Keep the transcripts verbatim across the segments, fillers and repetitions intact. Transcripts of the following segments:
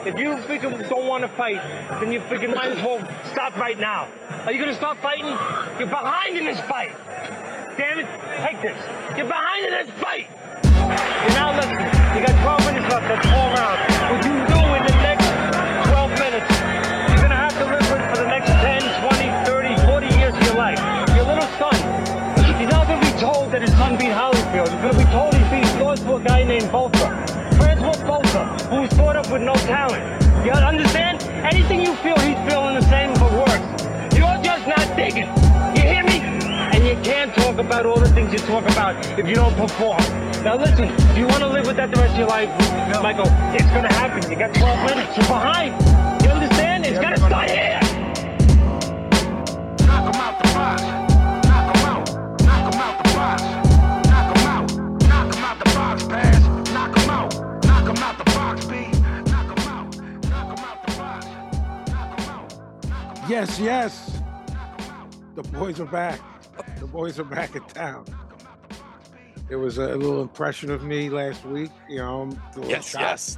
If you freaking don't want to fight, then you freaking might as well stop right now. Are you gonna stop fighting? You're behind in this fight. Damn it, take this. You're behind in this fight. You're now listening. You got twelve minutes left. That's four rounds. What you do in the next twelve minutes, you're gonna have to live with for the next ten, twenty, thirty, forty years of your life. Your little son, he's not gonna be told that his son beat Holyfield. He's gonna be told he beat lost to a guy named Bolter. Francois Bolter, who was brought up with no talent. You understand? Anything you feel, he's feeling the same, but worse. You're just not digging. You hear me? And you can't talk about all the things you talk about if you don't perform. Now listen, if you want to live with that the rest of your life, Michael, it's going to happen. You got twelve minutes. You're behind. You understand? It's got to start here. Knock him out the box. Knock him out. Knock him out the box. Knock him out. Knock him out the box, pass. Knock him out. Knock him out the box, B. Knock him out. Knock him out the box. Knock him out. Yes, yes. The boys are back. The boys are back in town. It was a little impression of me last week, you know. A little Yes, shot, yes.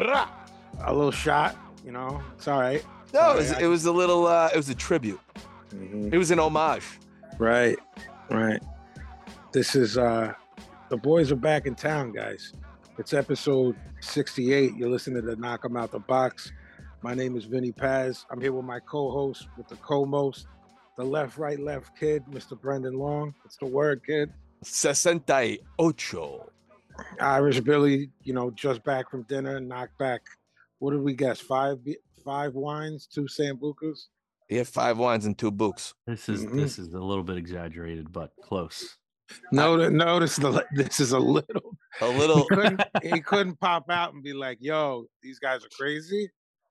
A little shot, you know. It's all right. It's No, all it was, right. it was a little, uh, it was a tribute. Mhm. It was an homage. Right, right. This is, uh, the boys are back in town, guys. It's episode sixty-eight. You're listening to Knock 'em Out the Box. My name is Vinny Paz. I'm here with my co-host, with the co-most, the left, right, left kid, Mister Brendan Long. It's the word, kid. sesenta y ocho. Irish Billy, you know, just back from dinner, knocked back. What did we guess? Five, be- five wines, two sambucas. He had five wines and two books. This is Mhm. this is a little bit exaggerated, but close. Notice, notice the this is a little. A He little. couldn't, he couldn't pop out and be like, "Yo, these guys are crazy."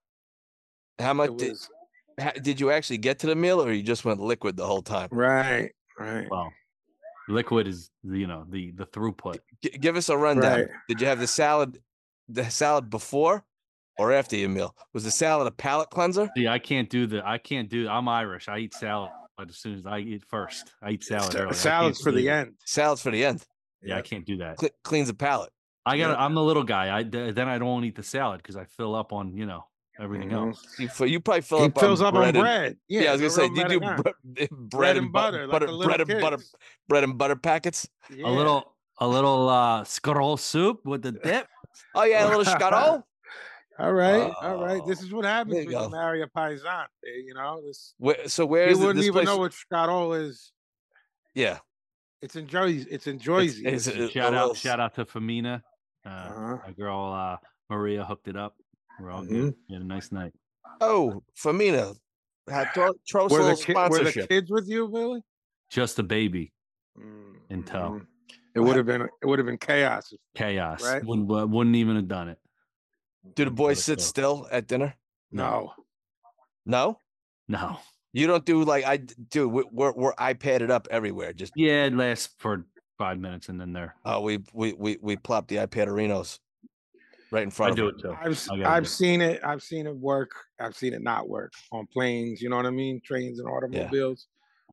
How much It did, was ha- did you actually get to the meal, or you just went liquid the whole time? right, right, Well, liquid is you know the the throughput. G- give us a rundown. Right. Did you have the salad, the salad before or after your meal? Was the salad a palate cleanser? See, I can't do the I can't do. I'm Irish. I eat salad as soon as I eat first. I eat salad. early. I salads can't for the do- end. Salad's for the end. Yeah, I can't do that. Cle- cleans the palate. I got. Yeah. to I'm the little guy. I then I don't eat the salad because I fill up on you know everything Mhm. else. You, f- you probably fill He up fills on up bread on and- bread. Yeah, Yeah, I was gonna the say, real do you do Americano. bre- bread, Bread and and butter, butter, like butter the little bread and butter, kids. bread and butter packets? Yeah. A little a little uh scroll soup with the dip. Oh yeah, a little scaro. All right, all right. Oh, This is what happens there you when you go. marry a paisan. eh, You know, this Where, so where you is it? wouldn't This even place? know what scatol is. Yeah, It's in Jersey. It's in Jersey. it's- It's- a Shout little out, shout out to Femina. Uh, Uh-huh. My girl uh, Maria hooked it up. We're all Mhm. good. We had a nice night. Oh, Femina, had throw, throw us a were, the little ki- were the sponsorship. kids with you, Billy? Just a baby Mm, in tow. mhm. It would have been. It would have been chaos. if- Chaos. Right. Wouldn't, wou- wouldn't even have done it. Do the boys But sit so- still at dinner? No. No, No. you don't do like I do. we- We're we're iPaded up everywhere. Just Yeah, it lasts for five minutes and then they're. oh, we we we we plop the iPaderinos right in I front do of it them. too. I've s- I gotta I've do it. seen it. I've seen it work. I've seen it not work on planes. You know what I mean? Trains and automobiles.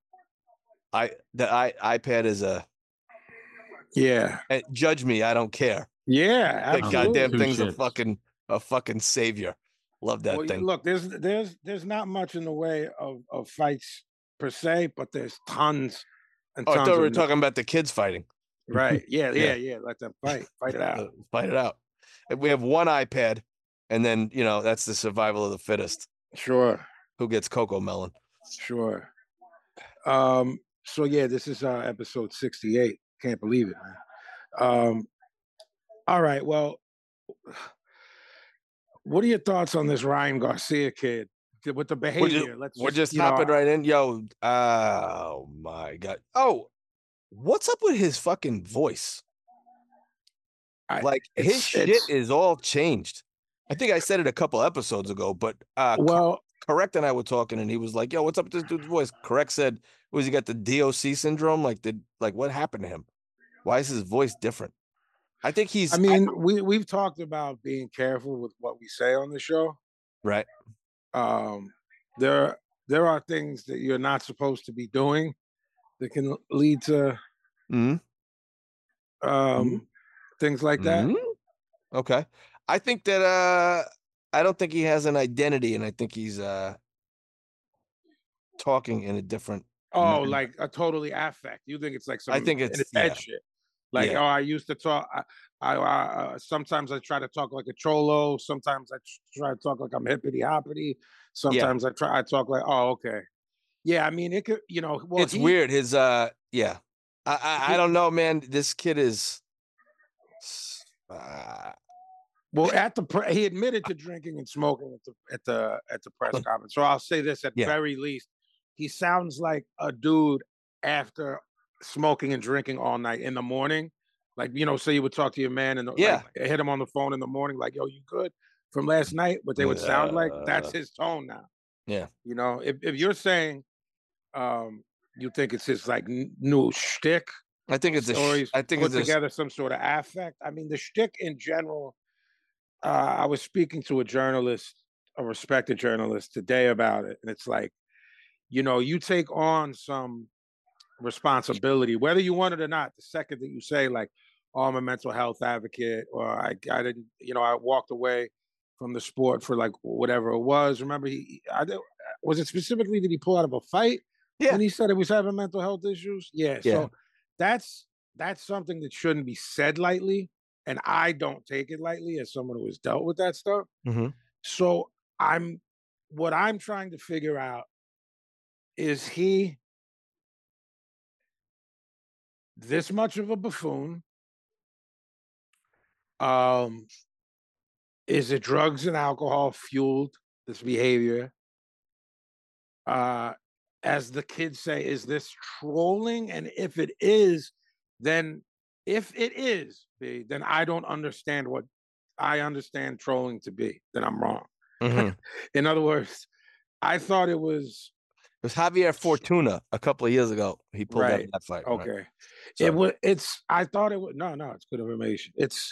I the i iPad is a Yeah. eh, judge me. I don't care. Yeah. That Absolutely. goddamn Two thing's a shits. fucking a fucking savior. Love that Well, thing. look, there's there's there's not much in the way of, of fights per se, but there's tons and Oh, I tons. thought we of were n- talking about the kids fighting. Right. Yeah, Yeah. yeah, yeah. Let them fight. Fight it out. Uh, Fight it out. If we have one iPad, and then you know that's the survival of the fittest. Sure. Who gets Coco Melon? Sure. Um, so yeah, this is uh episode sixty-eight. Can't believe it, man. Um all right, well, what are your thoughts on this Ryan Garcia kid th- with the We're behavior? just, Let's we're just you know, hopping right in. Yo, oh my god. Oh, what's up with his fucking voice? I- Like his it's- shit it's- is all changed. I think I said it a couple episodes ago, but uh well, Correct and I were talking, and he was like, "Yo, what's up with this dude's voice?" Correct said, "Was he got the D O C syndrome? Like, did like what happened to him? Why is his voice different?" I think he's I mean, we we've talked about being careful with what we say on the show. right. Um, there there are things that you're not supposed to be doing that can lead to hmm um things like that. Mhm. Okay. I think that uh I don't think he has an identity, and I think he's uh talking in a different Oh, manner. like a totally affect. You think it's like some I think in it's his head yeah, shit. Like, yeah, oh, I used to talk. I, I, I uh, sometimes I try to talk like a cholo. Sometimes I tr- try to talk like I'm hippity hoppity. yeah. Sometimes I try. I talk like, oh, okay, yeah. I mean, it could, you know. Well, It's he, weird. His uh, yeah. I I, I he don't know, man. This kid is. s- Uh, well at the pre- he admitted to drinking and smoking at the at the at the press conference. So I'll say this: at yeah, very least, he sounds like a dude after smoking and drinking all night in the morning. Like, you know, say you would talk to your man and like yeah. hit him on the phone in the morning, like, yo, you good from last night? What they would sound like, that's Uh, his tone now. yeah. You know, if, if you're saying um you think it's his like n- new shtick, I think it's a. or Sh- he's I think put it's a. together some sort of affect. I mean, the shtick in general, uh, I was speaking to a journalist, a respected journalist today about it. And it's like, you know, you take on some responsibility, whether you want it or not. The second that you say, like, oh, I'm a mental health advocate, or I, I didn't, you know, I walked away from the sport for like whatever it was. Remember, he, I was it specifically did he pull out of a fight Yeah, when he said he was having mental health issues? Yeah. yeah. So that's that's something that shouldn't be said lightly. And I don't take it lightly as someone who has dealt with that stuff. Hmm. So I'm what I'm trying to figure out is he this much of a buffoon? Um, is it drugs and alcohol fueled this behavior? Uh, as the kids say, is this trolling? And if it is, then if it is, B, then I don't understand what I understand trolling to be. Then I'm wrong. Hmm. In other words, I thought it was It was Javier Fortuna a couple of years ago. He pulled out of right. that fight. Right. Okay. It Sorry. was it's I thought it was no, no, it's good information. It's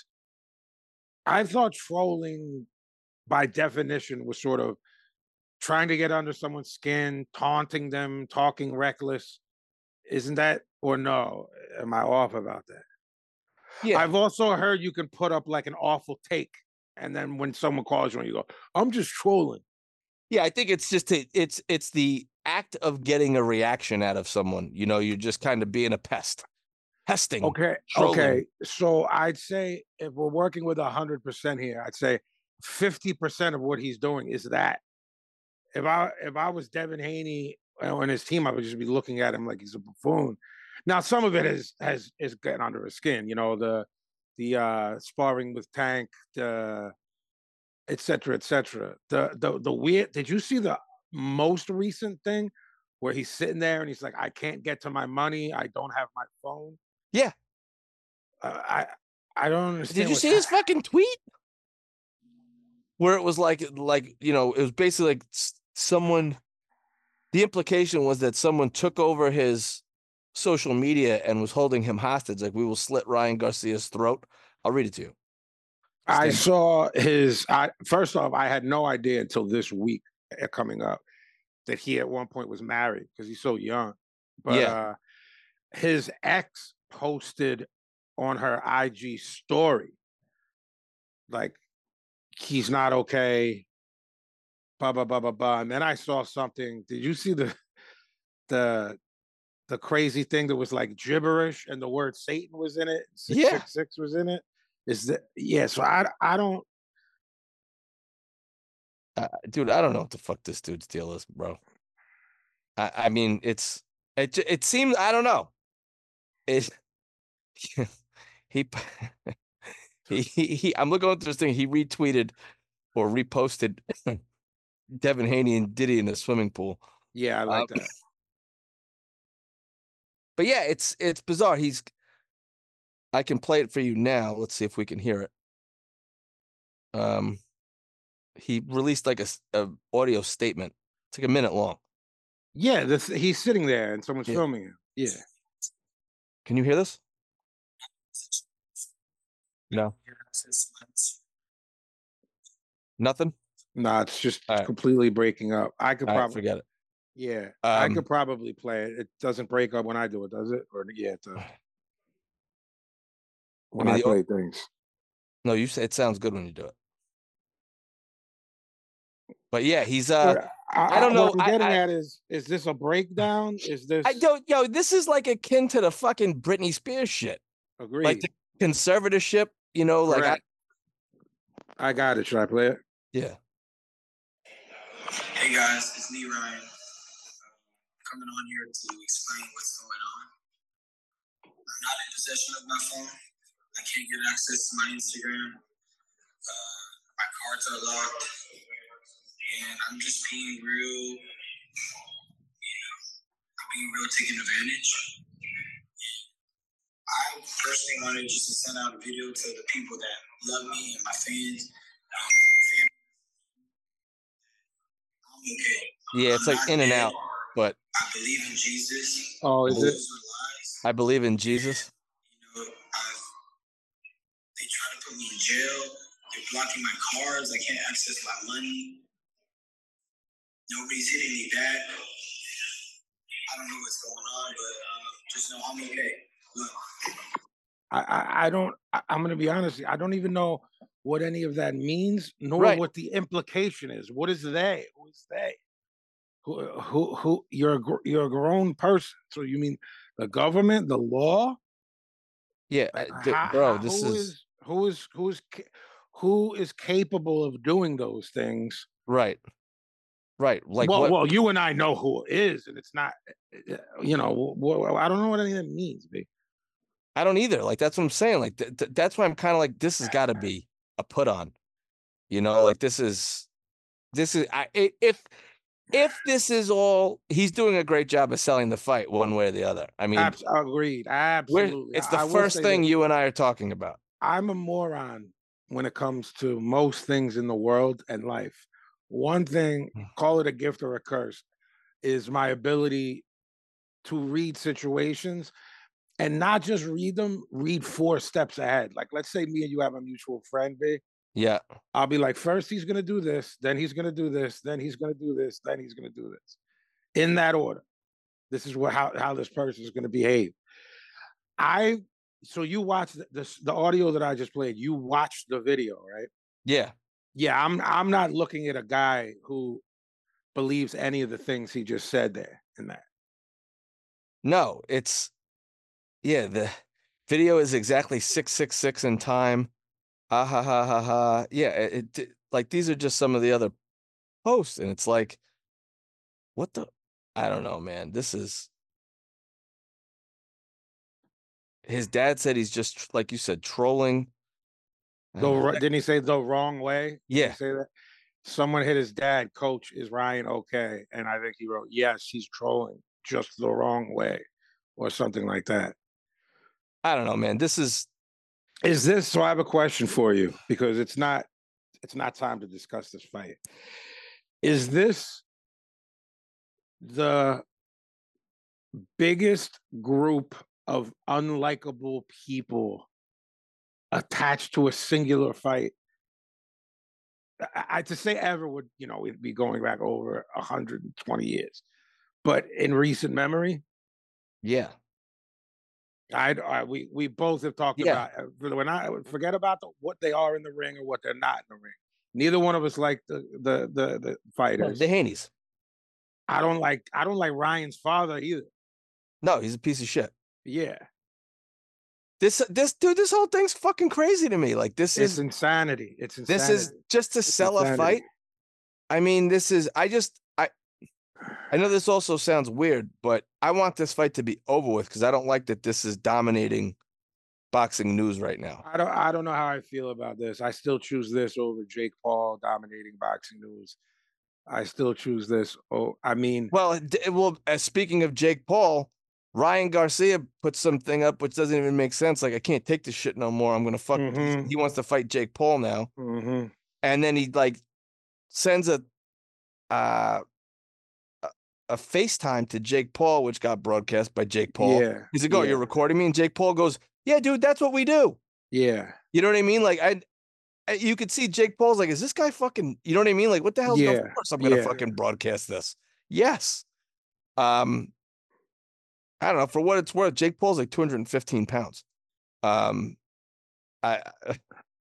I thought trolling by definition was sort of trying to get under someone's skin, taunting them, talking reckless. Isn't that or no? Am I off about that? Yeah. I've also heard you can put up like an awful take, and then when someone calls you and you go, "I'm just trolling." Yeah, I think it's just a, it's it's the act of getting a reaction out of someone. You know, you're just kind of being a pest, pesting, Okay, trolling. okay. So I'd say if we're working with a hundred percent here, I'd say fifty percent of what he's doing is that. If I if I was Devin Haney and his team, I would just be looking at him like he's a buffoon. Now, some of it is has is getting under his skin, you know, the the uh sparring with Tank, the et cetera, et cetera. The the the weird did you see the most recent thing where he's sitting there and he's like, I can't get to my money, I don't have my phone. Yeah. Uh, I I don't Did understand you what's see his happening. fucking tweet where it was like like you know it was basically like s- someone. The implication was that someone took over his social media and was holding him hostage. Like we will slit Ryan Garcia's throat. I'll read it to you. I Stand. saw his I first off, I had no idea until this week uh, coming up that he at one point was married because he's so young. But Yeah. uh his ex posted on her I G story like he's not okay, blah blah blah blah blah. And then I saw something. Did you see the the the crazy thing that was like gibberish and the word Satan was in it? Six Yeah. six six was in it. Is that yeah? So I I don't. Uh, dude, I don't know what the fuck this dude's deal is, bro. I, I mean, it's it. j- It seems I don't know. It he he he. he I'm looking at this thing. He retweeted or reposted Devin Haney and Diddy in the swimming pool. Yeah, I Um, like that. but yeah, it's it's bizarre. He's. I can play it for you now. Let's see if we can hear it. Um, he released like a, s- a audio statement. It's like a minute long. Yeah, this he's sitting there and someone's Yeah. filming him. Yeah. Can you hear this? No. Nothing. No, it's just All right. completely breaking up. I could All right. probably Forget it. yeah, I Um, could probably play it. It doesn't break up when I do it, does it? Or yeah, it does. When mean, I the au- play things. no, you say it sounds good when you do it. But yeah, he's uh But I, I don't I- what know. I'm I, getting I at is, is this a breakdown? Is this I don't yo, this is like akin to the fucking Britney Spears shit. Like agreed? the conservatorship, you know, like I Correct. I got it. Should I play it? yeah. Hey guys, it's me, Ryan. Coming on here to explain what's going on. I'm not in possession of my phone. I can't get access to my Instagram. Uh, my cards are locked. And I'm just being real, you know, I'm being real taken advantage. I personally wanted just to send out a video to the people that love me and my fans. Um, family. I'm okay. Yeah, it's I'm like not in and dead. out, but I believe in Jesus. Oh, is believe- it? Those are lies. I believe in Jesus. You know, I've, they try to put me in jail. They're blocking my cards. I can't access my money. Nobody's hitting me back. I don't know what's going on, but uh, just know I'm okay. Look, I, I, I don't. I, I'm going to be honest. I don't even know what any of that means, nor Right. what the implication is. What is they? Who is they? Who? Who? Who? You're a, gr- you're a grown person. So you mean the government, the law? Yeah, Like, uh, d- how- bro, how- this who is who is who is ca- who is capable of doing those things? right. Right. Like well, what well, you and I know who it is, and it's not. uh, You know, well, I don't know what any of that means, B. I don't either. Like that's what I'm saying. Like th- th- that's why I'm kind of like this has got to be a put on. You know, like this is this is I i- if if this is all he's doing a great job of selling the fight one way or the other. I mean, Abs- agreed, we're, absolutely. it's the I, I will first say thing this. you and I are talking about. I'm a moron when it comes to most things in the world and life. One thing, call it a gift or a curse, is my ability to read situations and not just read them, read four steps ahead. Like, let's say me and you have a mutual friend, B. Yeah. I'll be like, first he's gonna do this, then he's gonna do this, then he's gonna do this, then he's gonna do this. In that order. This is what how, how this person is gonna behave. I so you watched the, the the audio that I just played, you watched the video, right? Yeah. Yeah, I'm I'm not looking at a guy who believes any of the things he just said there in that. No, it's yeah, the video is exactly six six six in time. Ah ha ha ha ha. Yeah, it, it like these are just some of the other posts, and it's like, what the I don't know, man. This is his dad said he's just like you said, trolling. I The don't know. ri- didn't he say the wrong way? Did he Yeah. say that? Someone hit his dad, coach, is Ryan okay? And I think he wrote, yes, he's trolling just the wrong way, or something like that. I don't know, man. This is Is this so I have a question for you because it's not it's not time to discuss this fight. Is this the biggest group of unlikable people attached to a singular fight? I, I to say ever would, you know, we'd be going back over one hundred twenty years. But in recent memory, yeah. I, I we we both have talked Yeah. about uh, when I forget about the, what they are in the ring or what they're not in the ring. Neither one of us like the the the, the No, fighters. the Haney's. I don't like I don't like Ryan's father either. No, he's a piece of shit. Yeah, This this dude, this whole thing's fucking crazy to me. Like this it's is insanity. It's insanity. this is just to It's sell a insanity. fight. I mean, this is I just I I know this also sounds weird, but I want this fight to be over with because I don't like that this is dominating boxing news right now. I don't I don't know how I feel about this. I still choose this over Jake Paul dominating boxing news. I still choose this. Oh, I mean, Well, d- well, uh, speaking of Jake Paul, Ryan Garcia put something up which doesn't even make sense. Like, I can't take this shit no more. I'm gonna fuck. he's- Mhm. He wants to fight Jake Paul now, mhm. and then he like sends a uh a, a FaceTime to Jake Paul, which got broadcast by Jake Paul. Yeah, He's like, "Oh, yeah. you're recording me," and Jake Paul goes, "Yeah, dude, that's what we do." yeah, You know what I mean? Like, I, I you could see Jake Paul's like, "Is this guy fucking?" You know what I mean? Like, what the hell's going? Yeah, Of course, I'm gonna yeah. fucking broadcast this. Yes. Um. I don't know. For what it's worth, Jake Paul's like two hundred fifteen pounds. Um, I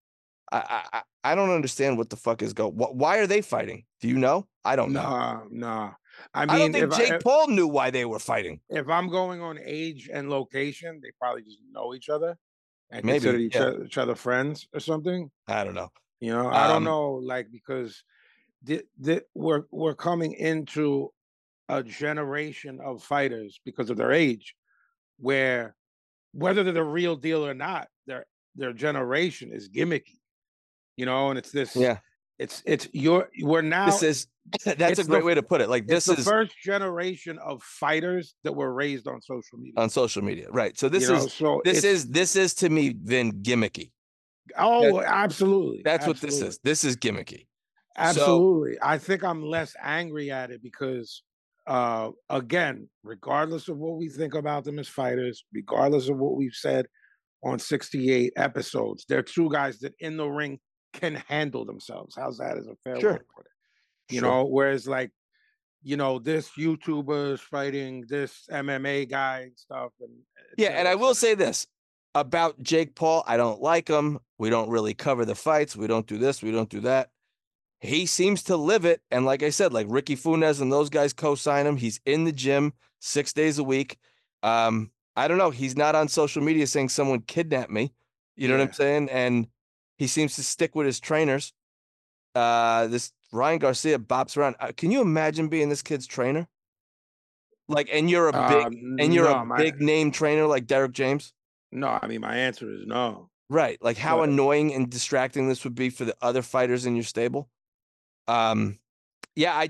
I I I don't understand what the fuck is going. Why are they fighting? Do you know? I don't know. Nah, nah. I I don't mean, think if I, Jake Paul knew why they were fighting. if I'm going on age and location, they probably just know each other and consider Maybe, each, yeah. other, each other friends or something. I don't know. You know, I don't Um, know, like because the, the, we're we're coming into a generation of fighters because of their age, where whether they're the real deal or not, their their generation is gimmicky. You know, and it's this. Yeah. It's it's your we're now. This is that's a it's great the- way to put it. Like It's this the is first generation of fighters that were raised on social media. on social media, right? So this You know, is so this it's- is this is to me then gimmicky. Oh, absolutely. That's what this absolutely. is. This is gimmicky. Absolutely. I think I'm less angry at it because, uh, again, regardless of what we think about them as fighters, regardless of what we've said on sixty-eight episodes, they're two guys that in the ring can handle themselves. How's that as a fair Sure. way to put it? You Sure. know, whereas like, you know, this YouTuber is fighting this M M A guy and stuff. And et Yeah, cetera, and I et will cetera. say this about Jake Paul. I don't like him. We don't really cover the fights. We don't do this. We don't do that. He seems to live it. And like I said, like Ricky Funes and those guys co-sign him. He's in the gym six days a week. Um, I don't know. He's not on social media saying someone kidnapped me. You know what I'm Yeah. saying? And he seems to stick with his trainers. Uh, this Ryan Garcia bops around. Uh, can you imagine being this kid's trainer? Like, and you're a big Um, and you're no, a my- big name trainer like Derek James. No, I mean, my answer is no. Right. Like how But- annoying and distracting this would be for the other fighters in your stable. Um, yeah, I,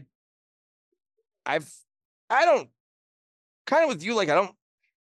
I've, I don't, kind of with you, like I don't,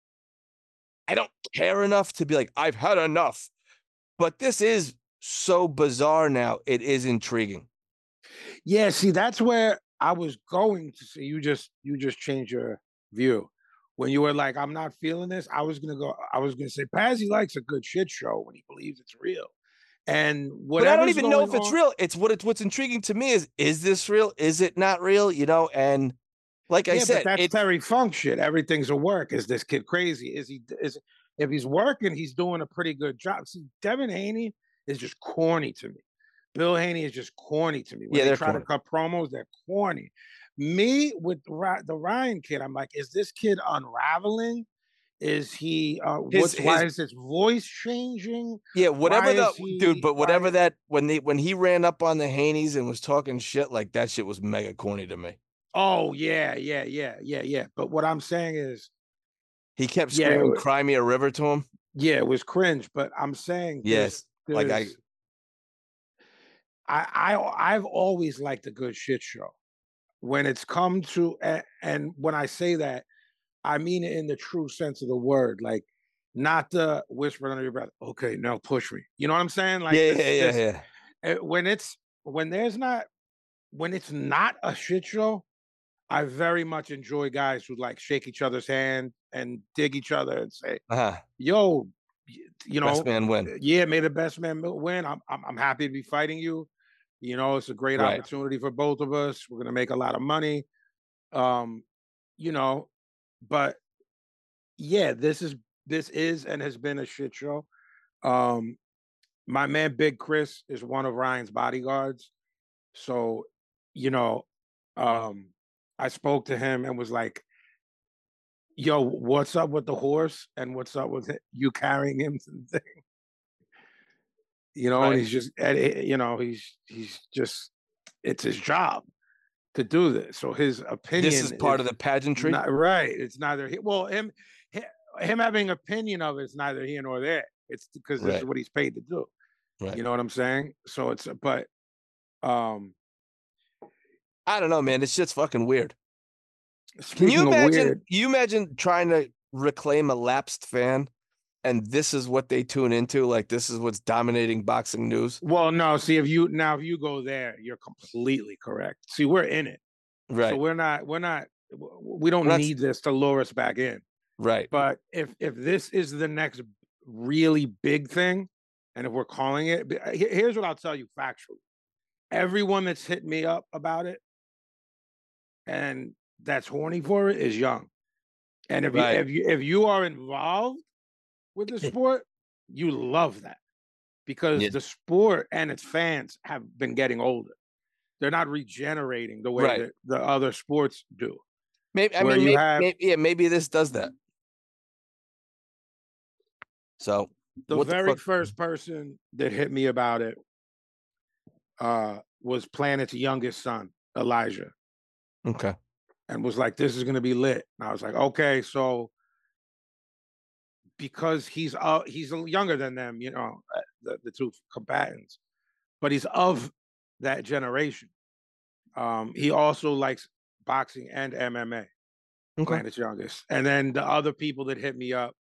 I don't care enough to be like, I've had enough. But this is so bizarre now. It is intriguing. Yeah, see, that's where I was going to say. You just you just changed your view when you were like, "I'm not feeling this." I was gonna go. I was gonna say, Pazzi likes a good shit show when he believes it's real, and But I don't whatever's even know if going it's on- real. It's what it's what's intriguing to me is is this real? Is it not real? You know, and like I Yeah, said, but that's it, Terry Funk shit. Everything's a work. Is this kid crazy? Is he? Is if he's working, he's doing a pretty good job. See, Devin Haney is just corny to me. Bill Haney is just corny to me. When Yeah, they they're try corny. to cut promos, they're corny. Me with the Ry- the Ryan kid, I'm like, is this kid unraveling? Is he? Uh, His- what's why his- is his voice changing? yeah, whatever Why the is he- dude, but why whatever is- that when they when he ran up on the Haneys and was talking shit, like that shit was mega corny to me. Oh yeah, yeah, yeah, yeah, yeah. But what I'm saying is, He kept Yeah, screaming it- "Cry me a river" to him. yeah, it was cringe. But I'm saying, there's- Yes, like I there's- I, I I've always liked a good shit show. When it's come to and, and when I say that, I mean it in the true sense of the word, like not the whisper under your breath. Okay, now push me. You know what I'm saying? Like yeah, this- yeah, yeah, this- yeah. uh, when it's when there's not when it's not a shit show, I very much enjoy guys who like shake each other's hand and dig each other and say, Uh-huh. "Yo, y- you know, Best man win. yeah, may the best man mil- win. I'm, I'm I'm happy to be fighting you. You know, it's a great Right. opportunity for both of us. We're gonna make a lot of money. Um, you know, but yeah, this is this is and has been a shit show. Um, my man Big Chris is one of Ryan's bodyguards. So, you know, um, I spoke to him and was like, yo, what's up with the horse and what's up with it- you carrying him to the thing? You know, and Right. he's just, and it- you know, he's he's just, it's his job to do this. So his opinion. This is part of the pageantry. Not, right. It's neither he, well, him hi- him having opinion of it's neither here nor there. It's because this is Right. what he's paid to do. Right. You know what I'm saying? So it's but um I don't know, man. This shit's fucking weird. Can speaking you of imagine? weird, You imagine trying to reclaim a lapsed fan, and this is what they tune into. Like this is what's dominating boxing news. well, no, see if you now if you go there, you're completely correct. See, we're in it. Right. So we're not we're not w- we don't We're not- need this to lure us back in. right. But if if this is the next really big thing, and if we're calling it, b- he- here's what I'll tell you factually. Everyone that's hit me up about it and that's horny for it is young. And if Right. you if you if you are involved with the sport, you love that because Yeah. the sport and its fans have been getting older. They're not regenerating the way Right. that the other sports do. Maybe I Where mean, you maybe, have- maybe yeah, maybe this does that. So The what very the fuck? first person that hit me about it uh, was Planet's youngest son, Elijah, Okay. and was like, "This is going to be lit." And I was like, "Okay, so because he's uh, he's younger than them, you know, uh, the, the two combatants, but he's of that generation. Um, he also likes boxing and M M A. Okay. Planet's youngest, and then the other people that hit me up,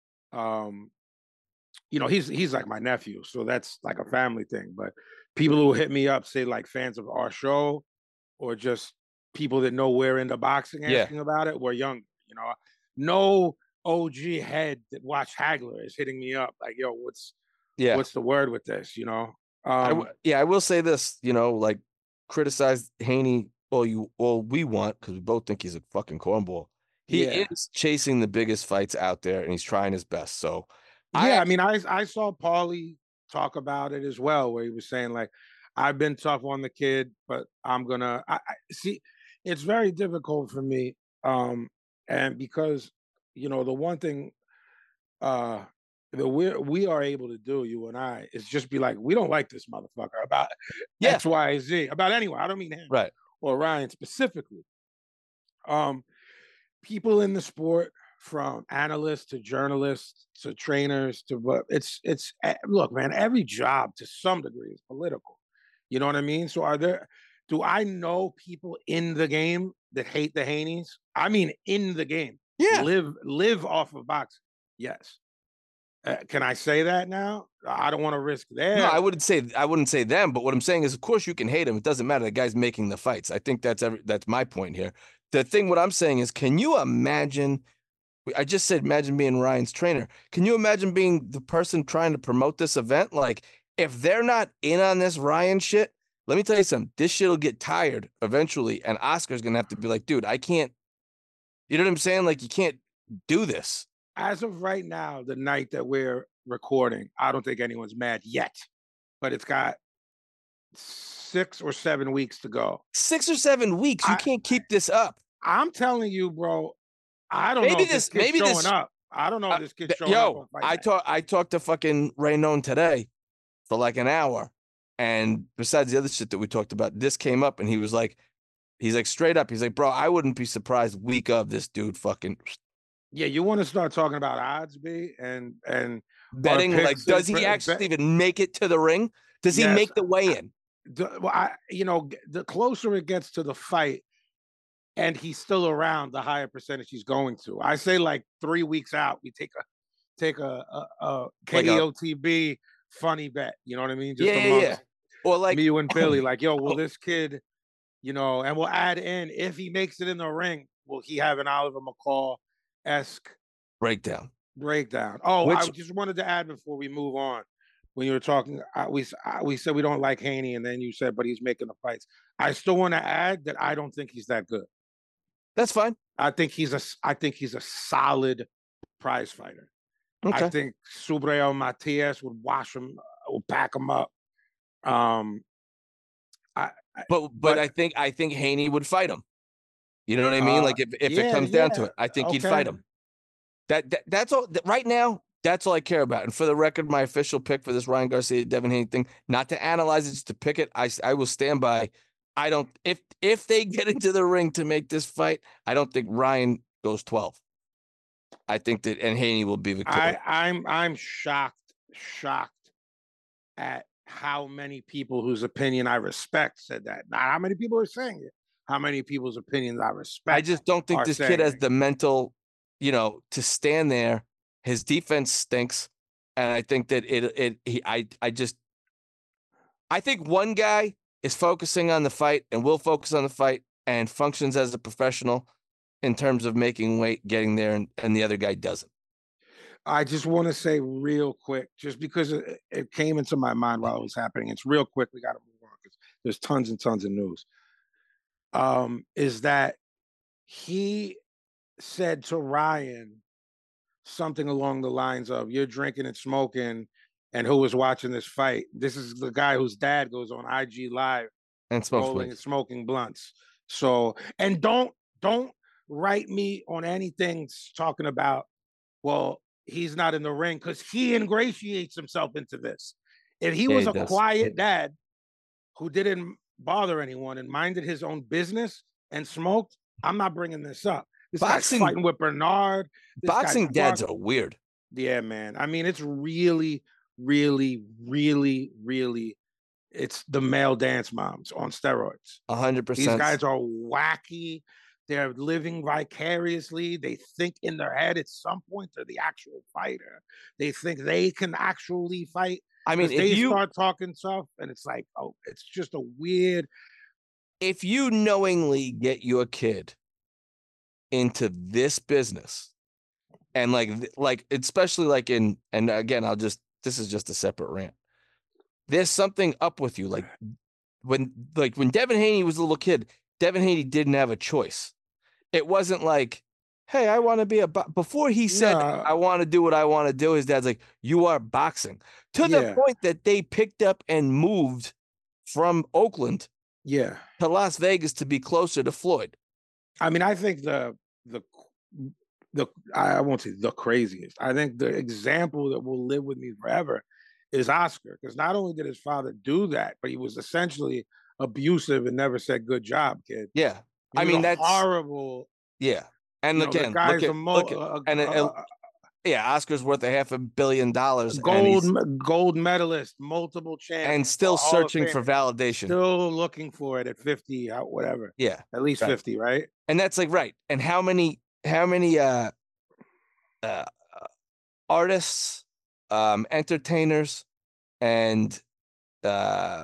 um, you know, he's he's like my nephew, so that's like a family thing. But people who hit me up say like fans of our show, or just people that know we're into boxing Yeah. asking about it. We're young, you know. No O G head that watched Hagler is hitting me up like, "Yo, what's Yeah. what's the word with this?" You know. I Um, w- yeah, I will say this, you know, like criticize Haney all you all we want because we both think he's a fucking cornball. He Yeah. is chasing the biggest fights out there and he's trying his best. So yeah, I, I mean, I I saw Paulie talk about it as well, where he was saying like, "I've been tough on the kid, but I'm gonna." I, I see. It's very difficult for me, um, and because you know the one thing uh, that we we are able to do, you and I, is just be like, we don't like this motherfucker about Yeah. X, Y, Z, about anyone. I don't mean him right. or Ryan specifically. Um, people in the sport, from analysts to journalists to trainers to what it's it's eh, look, man, every job to some degree is political. You know what I mean? So are there do I know people in the game that hate the Haneys? I mean in the game. Yeah. Live live off of boxing. Yes. Uh, can I say that now? I don't want to risk that. No, I wouldn't say I wouldn't say them, but what I'm saying is, of course, you can hate him. It doesn't matter. The guy's making the fights. I think that's every, that's my point here. The thing, what I'm saying is, can you imagine? I just said, imagine being Ryan's trainer. Can you imagine being the person trying to promote this event? Like, if they're not in on this Ryan shit, let me tell you something. This shit will get tired eventually, and Oscar's gonna have to be like, dude, I can't. You know what I'm saying? Like, you can't do this. As of right now, the night that we're recording, I don't think anyone's mad yet, but it's got six or seven weeks to go. Six or seven weeks. You I- can't keep this up. I'm telling you, bro. I don't know Maybe if this, this- kid's maybe showing this- up. I don't know if Uh, this kid's th- showing up. Yo, on Fight I Night. talked. I talked to fucking Raynone today for like an hour, and besides the other shit that we talked about, this came up, and he was like, he's like straight up. He's like, bro, I wouldn't be surprised week of this dude fucking Yeah, you want to start talking about odds, B, and and betting. Like, picks does and he bet- actually bet- even make it to the ring? Does he Yes. make the weigh in? the, well, I, you know, g- the closer it gets to the fight, and he's still around, the higher percentage he's going to. I say like three weeks out, we take a take a, a, a Like a- K O T B funny bet. You know what I mean? Just Yeah, yeah, amongst yeah. Or like, me and Billy, like, yo, will oh. this kid, you know, and we'll add in if he makes it in the ring, will he have an Oliver McCall esque breakdown. breakdown? Oh, I Which- just wanted to add before we move on. When you were talking, I, we s- I, we said we don't like Haney, and then you said, but he's making the fights. I still want to add that I don't think he's that good. That's fine. I think he's a s- I think he's a solid prize fighter. Okay. I think Subriel Matias would wash him, uh, would pack him up. Um, I, I But, but but- I think I think Haney would fight him. You know what I mean? Uh, like if, if yeah, it comes down to yeah, it, I think he'd okay. fight him. That, that that's all. that- Right now, that's all I care about. And for the record, my official pick for this Ryan Garcia Devin Haney thing, not to analyze it, just to pick it. I s- I will stand by. I don't. If if they get into the ring to make this fight, I don't think Ryan goes twelve. I think that and Haney will be victorious. I, I'm I'm shocked, shocked at how many people whose opinion I respect said that. Not how many people are saying it. How many people's opinions I respect. I just don't think are this kid has saying it. the mental, you know, to stand there. His defense stinks, and I think that it it he I I just I think one guy is focusing on the fight and will focus on the fight and functions as a professional in terms of making weight, getting there, and, and the other guy doesn't. I just want to say real quick, just because it, it came into my mind while it was happening. It's real quick. We got to move on because there's tons and tons of news. Um, is that he said to Ryan something along the lines of, "You're drinking and smoking, and who was watching this fight. This is the guy whose dad goes on I G Live And smokes rolling weed. and smoking blunts. So, and don't don't write me on anything s- talking about, well, he's not in the ring, because he ingratiates himself into this. If he Yeah, was he a does. quiet dad who didn't bother anyone and minded his own business and smoked, I'm not bringing this up. This Boxing- guy's fighting with Bernard. This guy's Boxing dads bark- are weird. Yeah, man. I mean, it's really, really, really, really, it's the male dance moms on steroids. A hundred These percent. guys are wacky. They're living vicariously. They think in their head at some point they're the actual fighter. They think they can actually fight. I mean, 'cause if they you start talking tough, and it's like, oh, it's just a weird. if you knowingly get your kid into this business, and like th- like especially like in and again, I'll just this is just a separate rant. There's something up with you. Like when like when Devin Haney was a little kid, Devin Haney didn't have a choice. It wasn't like, hey, I want to be a bo-. Before he said, No. I want to do what I want to do, his dad's like, you are boxing. To Yeah. the point that they picked up and moved from Oakland Yeah, to Las Vegas to be closer to Floyd. I mean, I think the the the I won't say the craziest. I think the example that will live with me forever is Oscar, because not only did his father do that, but he was essentially abusive and never said "good job, kid." Yeah. He I was mean, a that's horrible. yeah. And You know, the again, guy's look a at, mo- look at, a- and it, a- it- yeah, Oscar's worth a half a billion dollars, and, gold he's, me- gold medalist, multiple champs, and still a Hall of searching for Famer. validation. Still looking for it at fifty, uh, whatever. Yeah, At least right. fifty, right? and that's like right. And how many, how many uh, uh, artists, um, entertainers, and uh,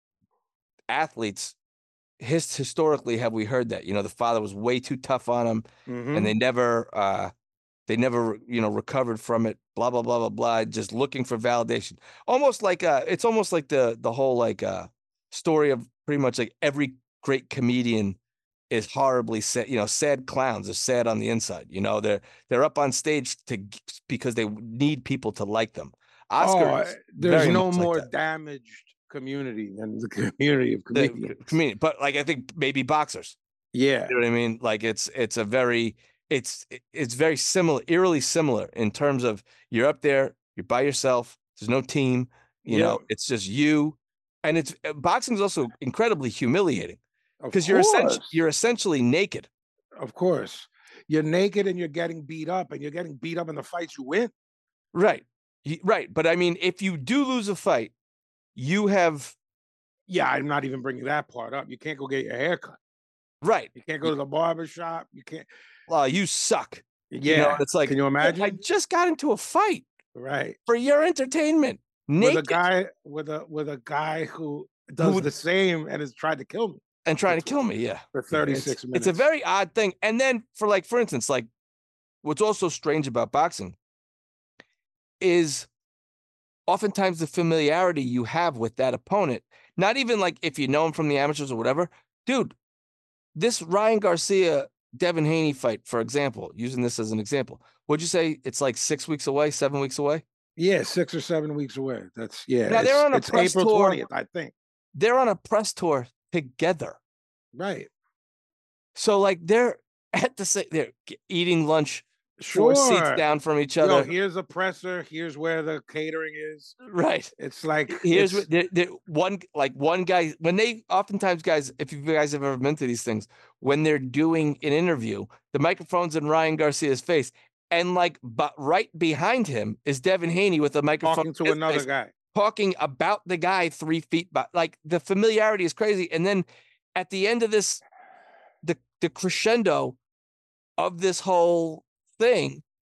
athletes, his historically have we heard that, you know, the father was way too tough on him, Mhm. and they never, uh, they never, you know, recovered from it. Blah blah blah blah blah. Just looking for validation. Almost like uh, it's almost like the the whole like uh story of pretty much like every great comedian is horribly sad. You know, sad clowns are sad on the inside. You know, they're they're up on stage to g- because they need people to like them. Oscar, Oh, is there's very no much like more that. damaged community than the community of The comedians. comedian, but like I think maybe boxers. Yeah, You know what I mean? Like it's it's a very it's it's very similar, eerily similar in terms of you're up there, you're by yourself. There's no team. You know, Yep. it's just you, and it's boxing is also incredibly humiliating of because you're essentially course. you're essentially naked. Of course. You're naked and you're getting beat up, and you're getting beat up in the fights you win. Right, Y- right. But I mean, if you do lose a fight, you have Yeah, I'm not even bringing that part up. You can't go get your hair cut. right. You can't go to the barber shop. You can't. Uh, you suck. Yeah, You know, and it's like can you "Yeah, imagine? I just got into a fight Right. for your entertainment. With Naked a guy with a with a guy who does would- the same and has tried to kill me and trying to It's- kill me. Yeah. for It's- thirty-six minutes. It's a very odd thing. And then for like, for instance, like what's also strange about boxing is oftentimes the familiarity you have with that opponent, not even like if you know him from the amateurs or whatever, dude, this Ryan Garcia, Devin Haney fight, for example, using this as an example, would you say it's like six weeks away, seven weeks away? Yeah, six or seven weeks away. That's yeah. Now, it's, they're on a it's press April tour. twentieth, I think. They're on a press tour together. Right. So like they're at the same, they're g- eating lunch Sure. four seats down from each Yo, other. here's a presser. Here's where the catering is. Right. It's like Here's it's, what the, the one like one guy when they oftentimes guys, if you guys have ever been to these things, when they're doing an interview, the microphone's in Ryan Garcia's face, and like but right behind him is Devin Haney with a microphone talking in to his another face, guy. talking about the guy three feet by. Like the familiarity is crazy, and then at the end of this, the the crescendo of this whole thing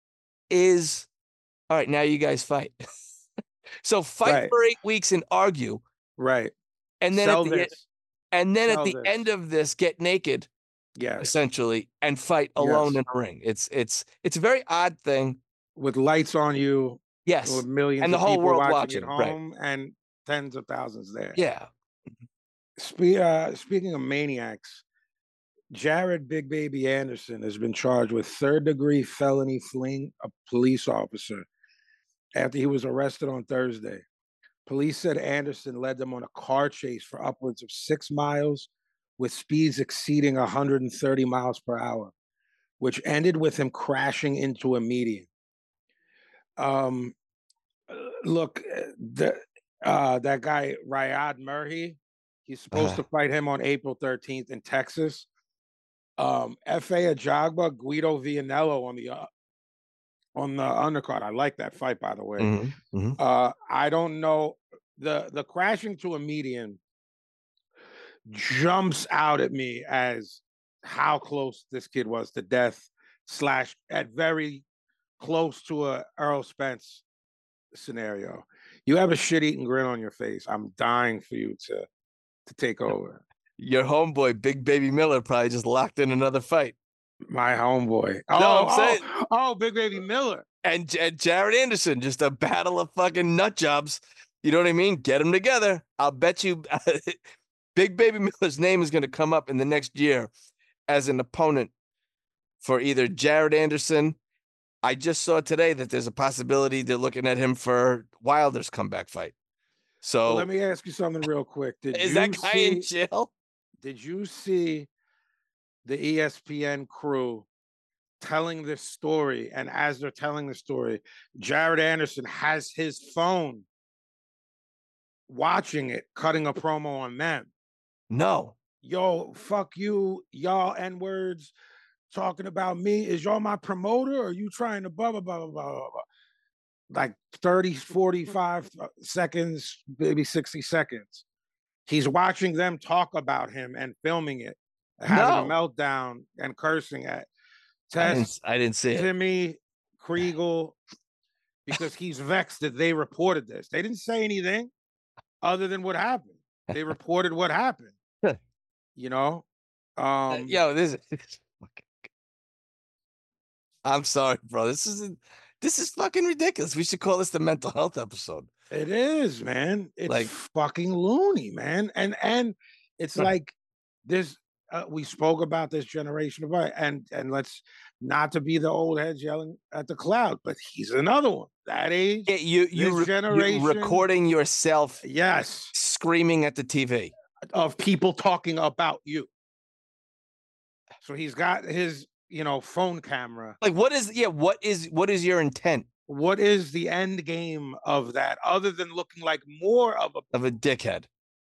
is all right. Now you guys fight. So fight Right. for eight weeks and argue, Right. and then Sell at the e- this. and then Sell at the this. end of this, get naked Yes. essentially and fight alone Yes. in a ring. It's it's it's a very odd thing. With lights on you, Yes, with millions and the of whole people world watching, watching, at right. home and tens of thousands there. yeah, Spe- uh, speaking of maniacs, Jared Big Baby Anderson has been charged with third degree felony fleeing a police officer after he was arrested on Thursday. Police said Anderson led them on a car chase for upwards of six miles with speeds exceeding one hundred thirty miles per hour, which ended with him crashing into a median. Um, look, the, uh, that guy, Riyad Murray, he's supposed Uh-huh. to fight him on April thirteenth in Texas. Um, F A Ajagba, Guido Vianello on the uh, on the undercard. I like that fight, by the way. Mhm, mhm. Uh, I don't know the the crashing to a median jumps out at me as how close this kid was to death, slash at very close to a Earl Spence scenario. You have a shit-eating grin on your face. I'm dying for you to to take over. Your homeboy, Big Baby Miller, probably just locked in another fight. My homeboy. Oh, No, I'm oh, saying- oh, Big Baby Miller. And, and Jared Anderson, just a battle of fucking nut jobs. You know what I mean? Get them together. I'll bet you Big Baby Miller's name is going to come up in the next year as an opponent for either Jared Anderson. I just saw today that there's a possibility they're looking at him for Wilder's comeback fight. So Well, let me ask you something real quick. Did is you that guy see, in jail? Did you see the E S P N crew telling this story? And as they're telling the story, Jared Anderson has his phone watching it, cutting a promo on them. No. Yo, fuck you, y'all N-words talking about me. Is y'all my promoter or are you trying to blah, blah, blah, blah, blah, blah? Like thirty, forty-five seconds, maybe sixty seconds. He's watching them talk about him and filming it, having No. a meltdown and cursing at I didn't, Tess, I didn't see it. Timmy, Kriegel, because he's vexed that they reported this. They didn't say anything other than what happened. They reported what happened. You know? Uh, Um, Yo, this is fucking. I'm sorry, bro. This is this is fucking ridiculous. We should call this the mental health episode. It is, man. It's Like- fucking loony, man. And and it's Right. like this. Uh, we spoke about this generation of art, and and let's not to be the old heads yelling at the cloud, but he's another one that age. Yeah, you you, This re- you generation- recording yourself Yes, screaming at the T V. of people talking about you. So he's got his, you know, phone camera. Like, what is yeah? What is what is your intent What is the end game of that, other than looking like more of a of a dickhead?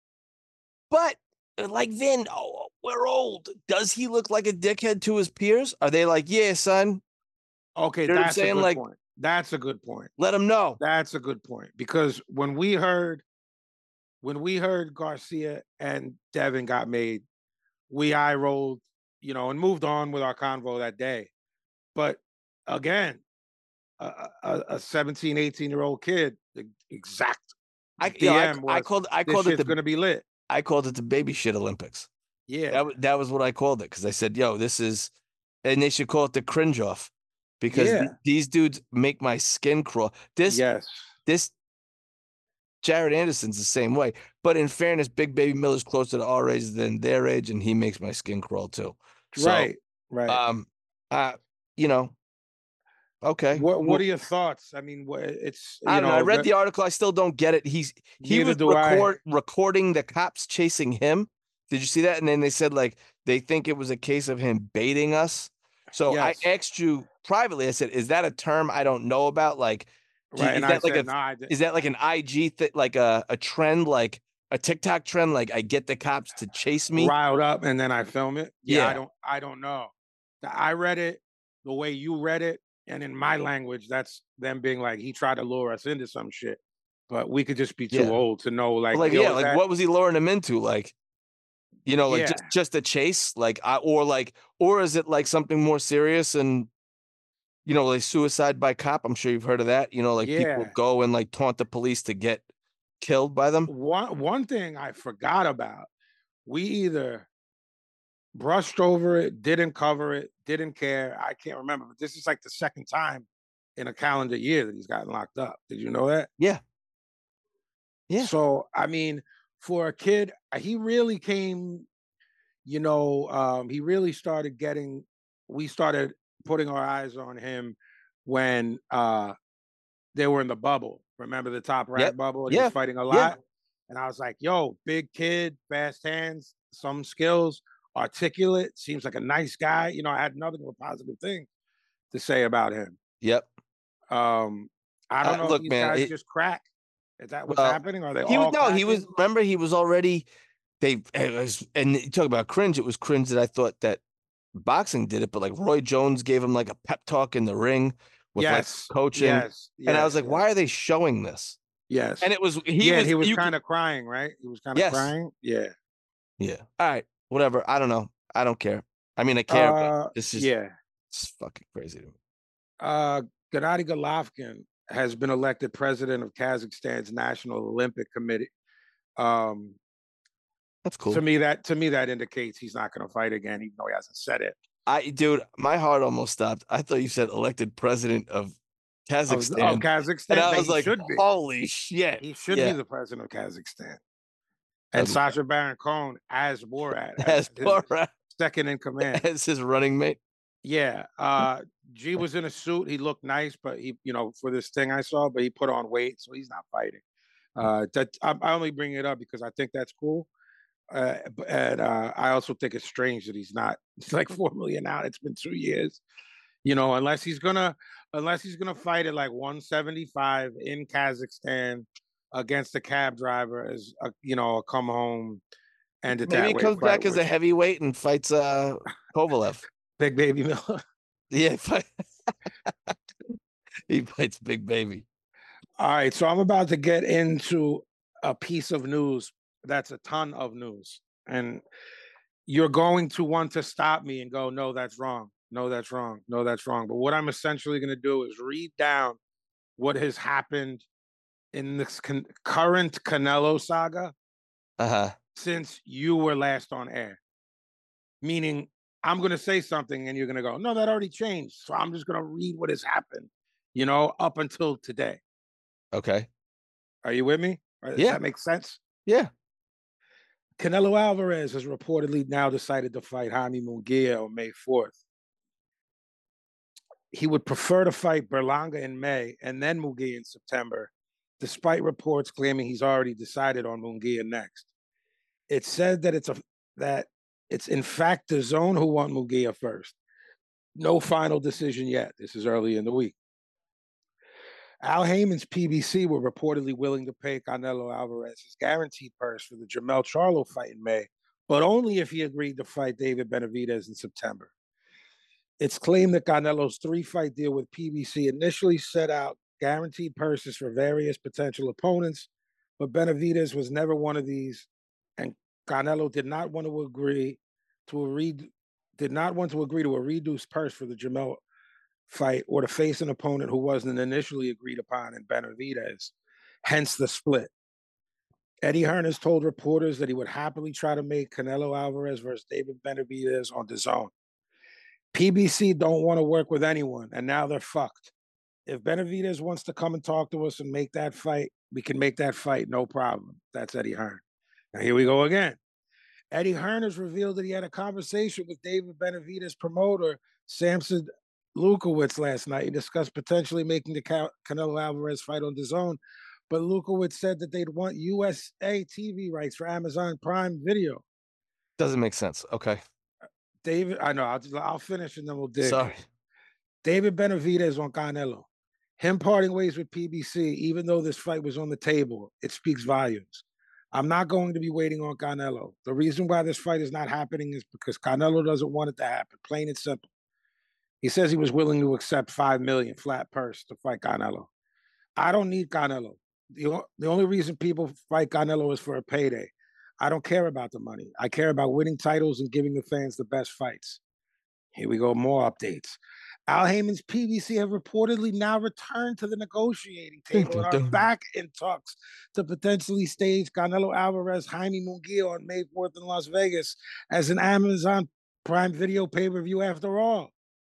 But uh, like, Vin, oh, we're old. Does he look like a dickhead to his peers? Are they like, yeah, son, okay? You know what I'm That's a saying? good Like- point. That's a good point. let him know? That's a good point, because when we heard when we heard Garcia and Devin got made, we eye rolled, you know, and moved on with our convo that day. But again, a, a, a seventeen, eighteen year old kid, the exact I, yo, I, D M I was, called I this called it shit's the gonna be lit. I called it the baby shit Olympics. Yeah, That, wa- that was what I called it, because I said, yo, this is, and they should call it the cringe off, because th- Yeah. these dudes make my skin crawl. This yes, this Jared Anderson's the same way. But in fairness, Big Baby Miller's closer to our age than their age, and he makes my skin crawl too. So, right, right. Um, uh, you know, okay. what well, what are your thoughts? I mean, what it's you I don't know. I know, read the- the article. I still don't get it. He's he Neither was do I. record, recording the cops chasing him. Did you see that? And then they said like they think it was a case of him baiting us. So Yes. I asked you privately. I said, "Is that a term I don't know about? Like, do- right, is and that I like said, a nah, I didn't. is that like an I G th- like a a trend, like a TikTok trend? Like I get the cops to chase me. riled up and then I film it. Yeah, I Yeah. don't I don't know. Th- I read it the way you read it, and in my language, that's them being like he tried to lure us into some shit. But we could just be too Yeah. old to know, like, Like, like yo, yeah, is like that- what was he luring him into? Like, you know, like just Yeah. just a chase, like I or like or is it like something more serious and you know, like suicide by cop? I'm sure you've heard of that. You know, like people Yeah. go and like taunt the police to get killed by them. one one thing I forgot about. We either brushed over it, didn't cover it, didn't care. I can't remember, but this is like the second time in a calendar year that he's gotten locked up. Did you know that? Yeah. Yeah. So I mean, for a kid, uh, he really came, you know, um, he really started getting, we started putting our eyes on him when uh they were in the bubble. Remember the Top Rank Yep. bubble? And he Yeah. was fighting a Yeah. lot. And I was like, yo, big kid, fast hands, some skills, articulate, seems like a nice guy. You know, I had nothing but positive things to say about him. Yep. Um, I don't Uh, know look, if these man, guys it- just crack. Is that what's Well, happening? Are they He all was no, he was. cracking? Remember, he was already. They it was, and you talk about cringe. It was cringe that I thought that boxing did it, but like Roy Jones gave him like a pep talk in the ring with Yes. like coaching, Yes. and I was yes, like, yes, "Why are they showing this?" Yes. And it was he yeah, was he was you could- kind of crying, right? He was kind of Yes. crying. Yeah. yeah. All right, whatever. I don't know. I don't care. I mean, I care, Uh, but this is yeah. it's fucking crazy to me. Uh, Gennady Golovkin has been elected president of Kazakhstan's National Olympic Committee. Um, That's cool. To me, that to me that indicates he's not going to fight again, even though he hasn't said it. I, dude, my heart almost stopped. I thought you said elected president of Of, Kazakhstan, of Kazakhstan, and I that was he like, should be. "Holy shit!" He should yeah. be the president of Kazakhstan. Um, And Sacha Baron Cohen as Borat, as as his Borat, second in command. as his running mate. Yeah. Uh, G was in a suit. He looked nice, but he, you know, for this thing I saw, but he put on weight, so he's not fighting. Uh, that I, I only bring it up because I think that's cool. Uh, b- and uh, I also think it's strange that he's not. It's like four million out. It's been two years. You know, unless he's gonna, unless he's gonna fight at like one seventy-five in Kazakhstan against a cab driver as a, you know, a come home and Maybe he comes back as a heavyweight and fights uh Kovalev. Big Baby Miller. Yeah, fight. He fights Big Baby. All right, so I'm about to get into a piece of news that's a ton of news, and you're going to want to stop me and go, no, that's wrong. No, that's wrong. No, that's wrong. But what I'm essentially going to do is read down what has happened in this con- current Canelo saga Uh huh. since you were last on air. Meaning, I'm going to say something and you're going to go, no, that already changed. So I'm just going to read what has happened, you know, up until today. Okay. Are you with me? Does Yeah. that make sense? Yeah. Canelo Alvarez has reportedly now decided to fight Jaime Munguia on May fourth. He would prefer to fight Berlanga in May and then Munguia in September, despite reports claiming he's already decided on Munguia next. It's said that it's a that it's in fact the zone who want Munguia first. No final decision yet. This is early in the week. Al Heyman's P B C were reportedly willing to pay Canelo Alvarez his guaranteed purse for the Jermell Charlo fight in May, but only if he agreed to fight David Benavidez in September. It's claimed that Canelo's three-fight deal with P B C initially set out guaranteed purses for various potential opponents, but Benavidez was never one of these, and Canelo did not want to agree to a re- did not want to agree to a reduced purse for the Jermell fight or to face an opponent who wasn't initially agreed upon in Benavidez, hence the split. Eddie Hearn has told reporters that he would happily try to make Canelo Alvarez versus David Benavidez on D A Z N. P B C don't want to work with anyone, and now they're fucked. If Benavidez wants to come and talk to us and make that fight, we can make that fight, no problem. That's Eddie Hearn. Now here we go again. Eddie Hearn has revealed that he had a conversation with David Benavidez promoter, Samson Lukowitz last night. He discussed potentially making the Canelo Alvarez fight on D A Z N, but Lukowitz said that they'd want U S A T V rights for Amazon Prime Video. Doesn't make sense. Okay. David, I know, I'll, just, I'll finish and then we'll dig. Sorry. David Benavidez on Canelo. Him parting ways with P B C, even though this fight was on the table, it speaks volumes. I'm not going to be waiting on Canelo. The reason why this fight is not happening is because Canelo doesn't want it to happen, plain and simple. He says he was willing to accept five million flat purse to fight Canelo. I don't need Canelo. The, the only reason people fight Canelo is for a payday. I don't care about the money. I care about winning titles and giving the fans the best fights. Here we go, more updates. Al Heyman's P B C have reportedly now returned to the negotiating table and are back in talks to potentially stage Canelo Alvarez, Jaime Munguia on May fourth in Las Vegas as an Amazon Prime Video pay-per-view after all.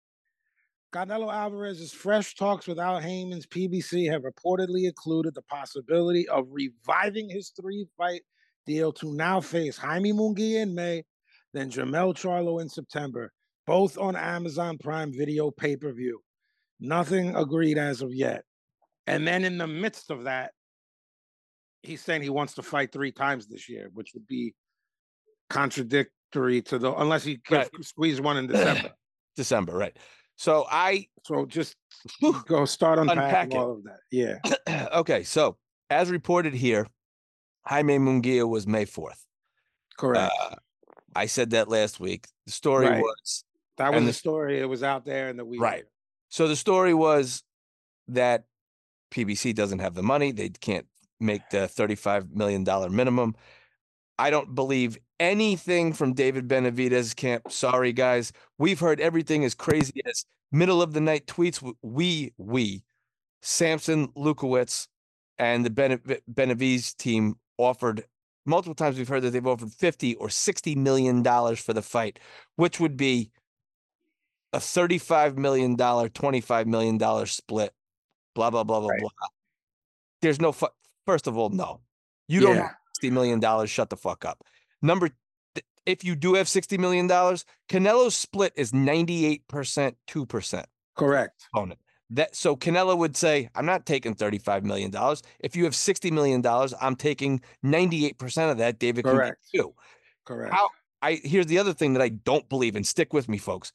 Canelo Alvarez's fresh talks with Al Heyman's P B C have reportedly included the possibility of reviving his three-fight deal to now face Jaime Munguia in May, then Jermell Charlo in September, both on Amazon Prime Video pay-per-view. Nothing agreed as of yet. And then in the midst of that, he's saying he wants to fight three times this year, which would be contradictory to the unless he can Right. squeeze one in December. December, right? So I So just go start unpacking Unpack it. all of that. Yeah. okay. So as reported here, Jaime Munguia was May fourth. Correct. Uh, I said that last week. The story Right. was that was and the the- story. It was out there in the week. right. So the story was that P B C doesn't have the money. They can't make the thirty-five million dollars minimum. I don't believe anything from David Benavidez camp. Sorry, guys. We've heard everything as crazy as middle of the night tweets. We, we, Samson Lukowitz and the Benav- Benavidez team offered multiple times. We've heard that they've offered fifty or sixty million dollars for the fight, which would be a thirty-five million dollars, twenty-five million dollars split, blah, blah, blah, blah, Right. blah. There's no, fu- first of all, no. You don't Yeah. have sixty million dollars, shut the fuck up. Number, th- if you do have sixty million dollars, Canelo's split is ninety-eight percent, two percent Correct. opponent. That, so Canelo would say, I'm not taking thirty-five million dollars. If you have sixty million dollars, I'm taking ninety-eight percent of that. David can Correct. get you. Correct. How, I, here's the other thing that I don't believe, and stick with me, folks.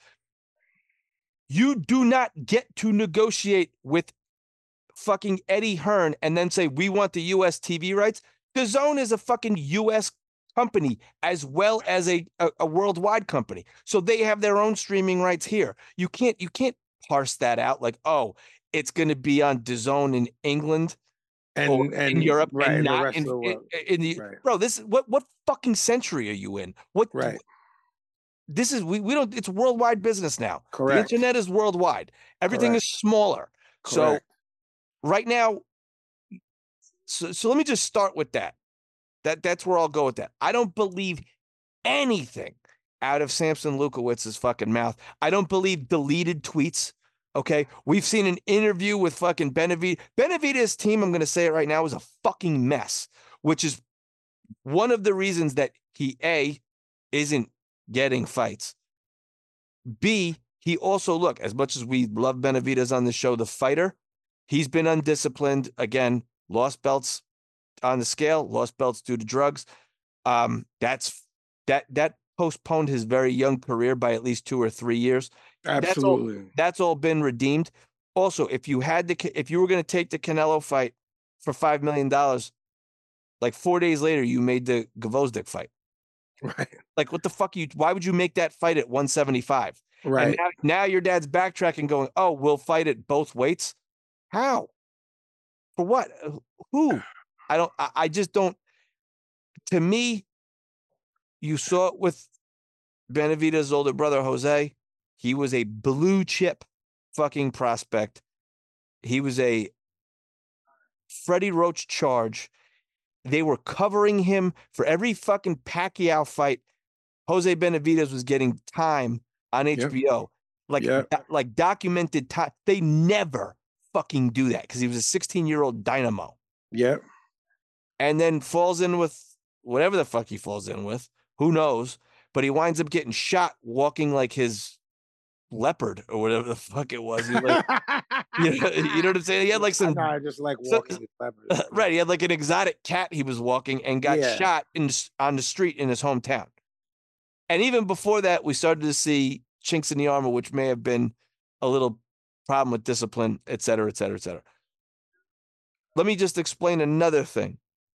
You do not get to negotiate with fucking Eddie Hearn and then say, we want the U S T V rights. DAZN is a fucking U S company as well as a, a, a worldwide company. So they have their own streaming rights here. You can't, you can't parse that out like, oh, it's going to be on DAZN in England and or and in Europe right, and the not rest in, of the in, world. in the, Right. bro, this is what, what fucking century are you in? What, Right. this is, we, we don't, it's worldwide business now. Correct. The internet is worldwide. Everything Correct. is smaller. So Correct. right now, so, so let me just start with that. That that's where I'll go with that. I don't believe anything out of Samson Lukowitz's fucking mouth. I don't believe deleted tweets. Okay, we've seen an interview with fucking Benavidez. Benavidez's team, I'm going to say it right now, is a fucking mess, which is one of the reasons that he A, isn't getting fights. B, he also, look, as much as we love Benavidez on the show, the fighter, he's been undisciplined. Again, lost belts on the scale, lost belts due to drugs. Um, that's that that postponed his very young career by at least two or three years. Absolutely. That's all, that's all been redeemed. Also, if you had the if you were going to take the Canelo fight for five million dollars, like four days later, you made the Gvozdyk fight. Right. Like, what the fuck? You? Why would you make that fight at one seventy-five? Right. And now, now your dad's backtracking, going, "Oh, we'll fight at both weights." How? For what? Who? I don't. I, I just don't. To me, you saw it with Benavidez's older brother Jose. He was a blue chip fucking prospect. He was a Freddie Roach charge. They were covering him for every fucking Pacquiao fight. Jose Benavidez was getting time on H B O, like Yep. do- like documented time. They never fucking do that because he was a sixteen-year-old dynamo, Yep. and then falls in with whatever the fuck he falls in with. Who knows? But he winds up getting shot walking like his leopard or whatever the fuck it was. He like, you, know, you know what I'm saying? He had like some No, I just like so- walking with leopards. right. He had like an exotic cat he was walking and got Yeah. shot in s- on the street in his hometown. And even before that, we started to see chinks in the armor, which may have been a little problem with discipline, et cetera, et cetera, et cetera. Let me just explain another thing.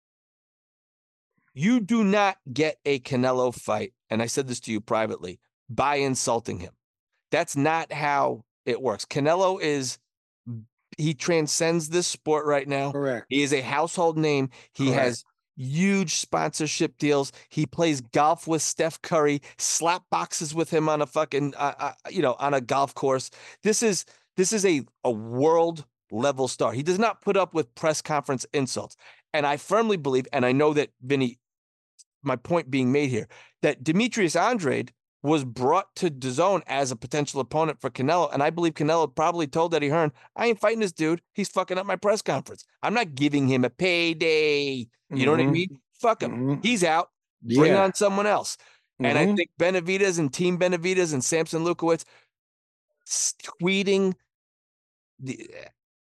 You do not get a Canelo fight, and I said this to you privately, by insulting him. That's not how it works. Canelo is, he transcends this sport right now. Correct. He is a household name. He Correct. has huge sponsorship deals. He plays golf with Steph Curry, slap boxes with him on a fucking, uh, uh, you know, on a golf course. This is this is a a world level star. He does not put up with press conference insults. And I firmly believe, and I know that Vinny, my point being made here, that Demetrius Andrade was brought to DAZN as a potential opponent for Canelo. And I believe Canelo probably told Eddie Hearn, I ain't fighting this dude. He's fucking up my press conference. I'm not giving him a payday. You know what I Mhm. mean? Fuck him. Mhm. He's out. Bring Yeah. on someone else. And I Mhm. think Benavidez and Team Benavidez and Samson Lukowitz s- tweeting the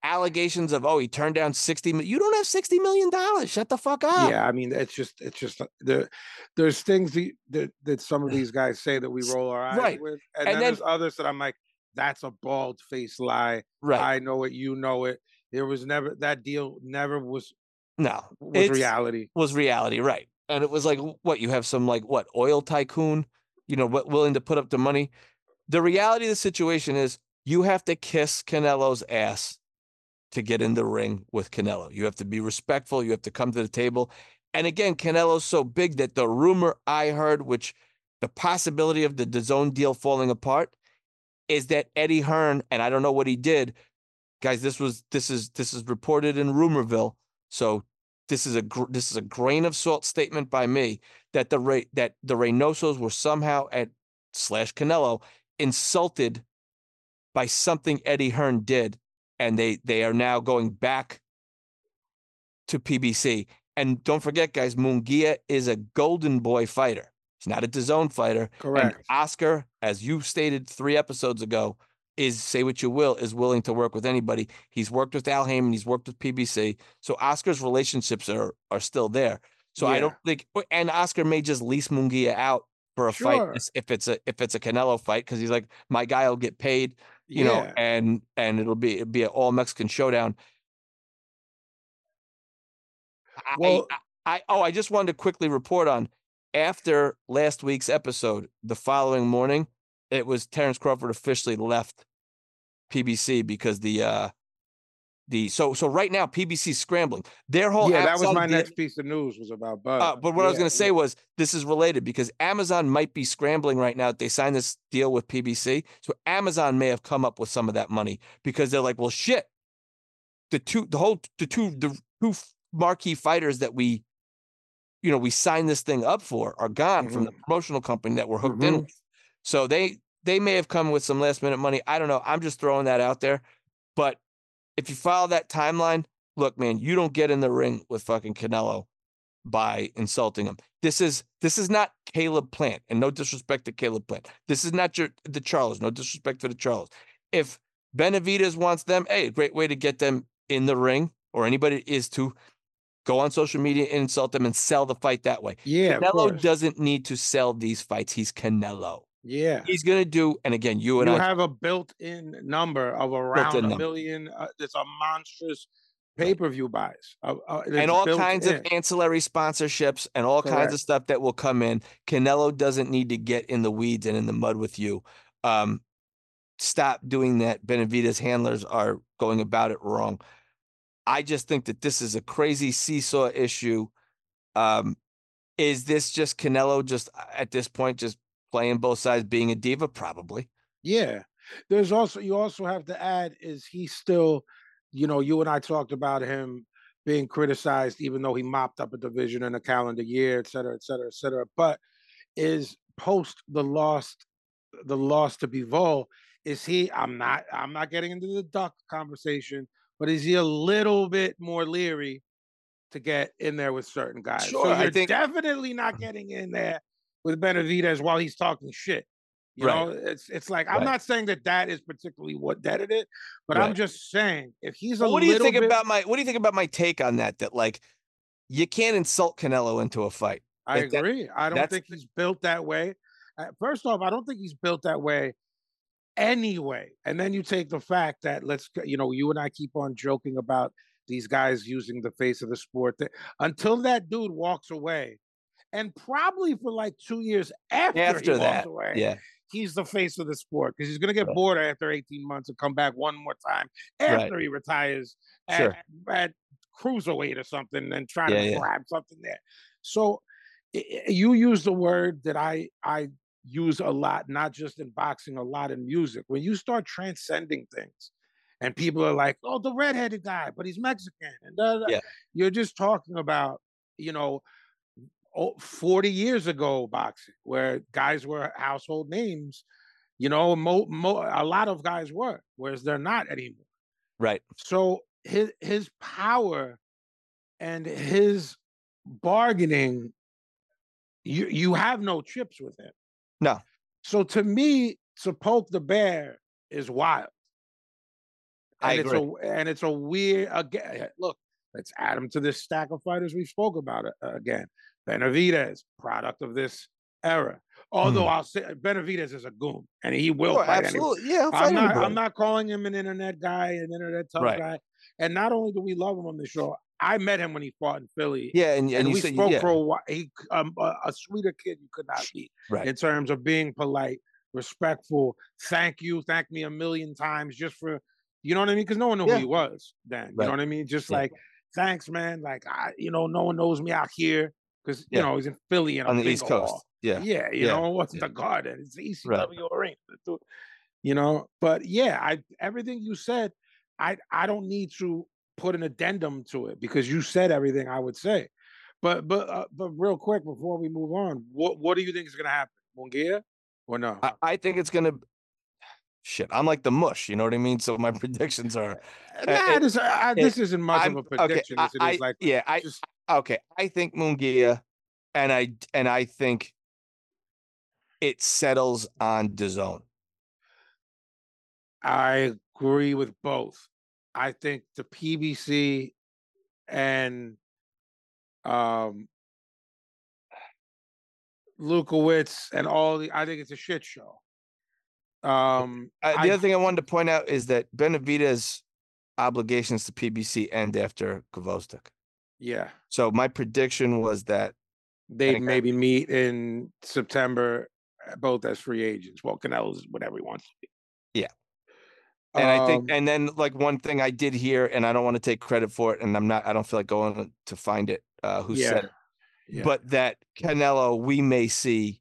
allegations of, oh, he turned down sixty million. You don't have sixty million dollars. Shut the fuck up. Yeah, I mean, it's just, it's just, uh, there, there's things that, that, that some of these guys say that we roll our eyes Right. with. And, And then, then- there's others that I'm like, that's a bald faced lie. Right. I know it, you know it. There was never, that deal never was, No, was it's- reality. was reality, right? And it was like, what, you have some like what oil tycoon, you know, what willing to put up the money. The reality of the situation is you have to kiss Canelo's ass to get in the ring with Canelo. You have to be respectful. You have to come to the table. And again, Canelo's so big that the rumor I heard, which the possibility of the DAZN deal falling apart, is that Eddie Hearn, and I don't know what he did, guys. This was this is this is reported in Rumorville, so this is a gr- this is a grain of salt statement by me that the Ray, that the Reynosos were somehow at slash Canelo insulted by something Eddie Hearn did, and they they are now going back to P B C. And don't forget, guys, Munguia is a Golden Boy fighter. He's not a DAZN fighter. Correct. And Oscar, as you stated three episodes ago, is, say what you will, is willing to work with anybody. He's worked with Al Heyman. He's worked with P B C. So Oscar's relationships are are still there. So I Yeah. don't think, and Oscar may just lease Munguia out for a Sure. fight if it's a if it's a Canelo fight, because he's like, my guy will get paid, you know, Yeah. and and it'll be it'll be an all Mexican showdown. I- Well- I, I oh, I just wanted to quickly report on after last week's episode. The following morning, it was Terrence Crawford officially left P B C because the uh the so so right now P B C's scrambling. Their whole Yeah, that was Amazon my deal- next piece of news was about Bud. uh, but what I was Yeah, going to say yeah. was this is related because Amazon might be scrambling right now. They signed this deal with P B C. So Amazon may have come up with some of that money because they're like, well, shit, the two, the whole, the two, the two marquee fighters that we, you know, we signed this thing up for are gone from the promotional company that we're hooked in Mhm. with. So they, they may have come with some last minute money. I don't know. I'm just throwing that out there. But if you follow that timeline, look, man, you don't get in the ring with fucking Canelo by insulting him. This is this is not Caleb Plant, and no disrespect to Caleb Plant. This is not your the Charles. No disrespect to the Charles. If Benavidez wants them, hey, a great way to get them in the ring, or anybody is to go on social media and insult them and sell the fight that way. Yeah, of Canelo course. doesn't need to sell these fights. He's Canelo. Yeah. He's gonna do, and again, you and You I have a built-in number of around a number. million. Uh, it's a monstrous pay-per-view buys. Uh, uh, and it's all built kinds of in. ancillary sponsorships and all kinds Correct. of stuff that will come in. Canelo doesn't need to get in the weeds and in the mud with you. Um, stop doing that. Benavidez handlers are going about it wrong. I just think that this is a crazy seesaw issue. Um, is this just Canelo just at this point just playing both sides, being a diva? Probably. Yeah. There's also, you also have to add, is he still, you know, you and I talked about him being criticized, even though he mopped up a division in a calendar year, et cetera, et cetera, et cetera. But is post the loss, the loss to Bivol, is he, I'm not, I'm not getting into the duck conversation, but is he a little bit more leery to get in there with certain guys? Sure, so I you're think- definitely not getting in there with Benavidez while he's talking shit. You Right. know, it's it's like, I'm Right. not saying that that is particularly what deaded it, but I'm Right. just saying if he's a Well, what do you little think bit, about my what do you think about my take on that? That like you can't insult Canelo into a fight. I Like that- agree. I don't that's- think he's built that way. Uh, First off, I don't think he's built that way anyway. And then you take the fact that let's, you know, you and I keep on joking about these guys using the face of the sport that until that dude walks away, and probably for like two years after, After he that, walks away, yeah. he's the face of the sport because he's going to get Right. bored after eighteen months and come back one more time after he retires at, Sure. at cruiserweight or something and try Yeah, to yeah. grab something there. So i- i- you use the word that I I use a lot, not just in boxing, a lot in music. When you start transcending things, and people are like, "Oh, the redheaded guy, but he's Mexican," and da, da, da," Yeah. you're just talking about, you know, oh, forty years ago boxing, where guys were household names. You know, mo, mo, a lot of guys were, whereas they're not anymore. Right. So his his power and his bargaining, you you have no chips with him. No. So to me, to poke the bear is wild. I and it's agree. a and it's a weird again. Look, let's add him to this stack of fighters we spoke about uh, again. Benavidez, product of this era. Although Mm. I'll say Benavidez is a goon, and he will Sure, fight anyone. absolutely. Yeah, he'll fight I'm not. anybody. I'm not calling him an internet guy, an internet tough Right. guy. And not only do we love him on the show, I met him when he fought in Philly. Yeah, and, and, And you we said spoke yeah, for a while. He, um, a, a sweeter kid you could not be right. in terms of being polite, respectful. Thank you, thank me a million times just for, you know what I mean? Because no one knew Yeah. who he was then. You Right. know what I mean? Just Yeah. like, thanks, man. Like, I, you know, no one knows me out here because you Yeah. know he's in Philly and On a the East bingo Coast. hall. Yeah. Yeah, you Yeah. know, it wasn't Yeah. the Garden. It's the E C Right. W arena. You know, but yeah, I everything you said, I I don't need to put an addendum to it because you said everything I would say. But but uh, but real quick before we move on, what what do you think is going to happen? Munguia or no? I, I think it's gonna shit. I'm like the mush, you know what I mean? So my predictions are nah, uh, it- this, uh, it- this isn't much I'm of a okay. prediction I, as it I is like yeah, I just okay. I think Munguia, and I and I think it settles on DAZN. I agree with both. I think the P B C and um Lukowitz and all the I think it's a shit show. Um Uh, the I, other thing I wanted to point out is that Benavidez' obligations to P B C end after Gvozdyk. yeah. So my prediction was that They'd Okay. maybe meet in September, uh, both as free agents. Well, Canelo's whatever he wants to be. Yeah. And I think, Um, and then like one thing I did hear, and I don't want to take credit for it, and I'm not, I don't feel like going to find it, uh, who yeah, said it, yeah. but that Canelo, we may see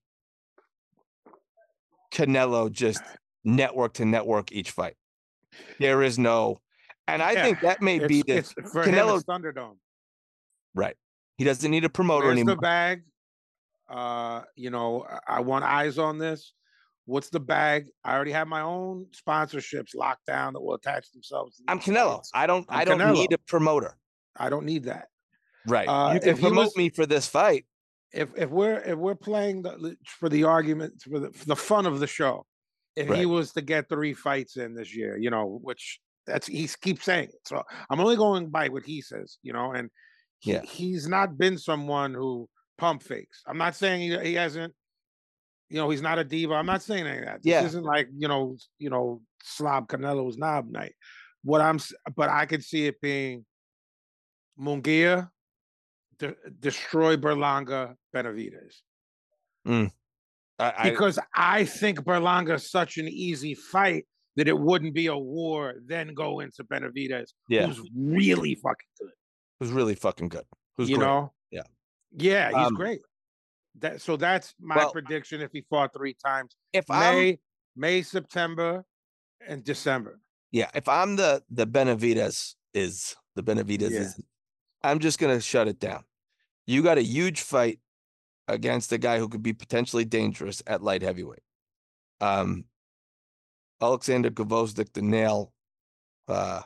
Canelo just network to network each fight. There is no, and I Yeah, think that may be it's, the it's for him. Canelo, It's Thunderdome. right? He doesn't need a promoter Where's anymore. the bag? Uh, you know, I- I want eyes on this. What's the bag? I already have my own sponsorships locked down that will attach themselves. To I'm these Canelo. fights. I don't, I'm I don't need Canelo. a promoter. I don't need that. Right? Uh, You can if he promote was- me for this fight. If if we're if we're playing the, for the argument for the, for the fun of the show, if he Right. was to get three fights in this year, you know, which that's he keeps saying it. So I'm only going by what he says, you know, and he, Yeah. he's not been someone who pump fakes. I'm not saying he, he hasn't, you know, he's not a diva. I'm not saying any of that. This Yeah. isn't like, you know, you know, slob Canelo's knob night. What I'm, s- but I could see it being Munguia, de- destroy Berlanga, Benavidez. I, I, Because I think Berlanga is such an easy fight that it wouldn't be a war, then go into Benavidez, yeah, who's really fucking good. who's really fucking good. Who's you great. know? Yeah. Yeah, he's Um, great. That so that's my well, prediction if he fought three times. If I'm, May, May, September, and December. yeah, if I'm the the Benavidez is the Benavidez Yeah. is, I'm just gonna shut it down. You got a huge fight against a guy who could be potentially dangerous at light heavyweight. Um, Alexander Gvozdyk, the nail, uh,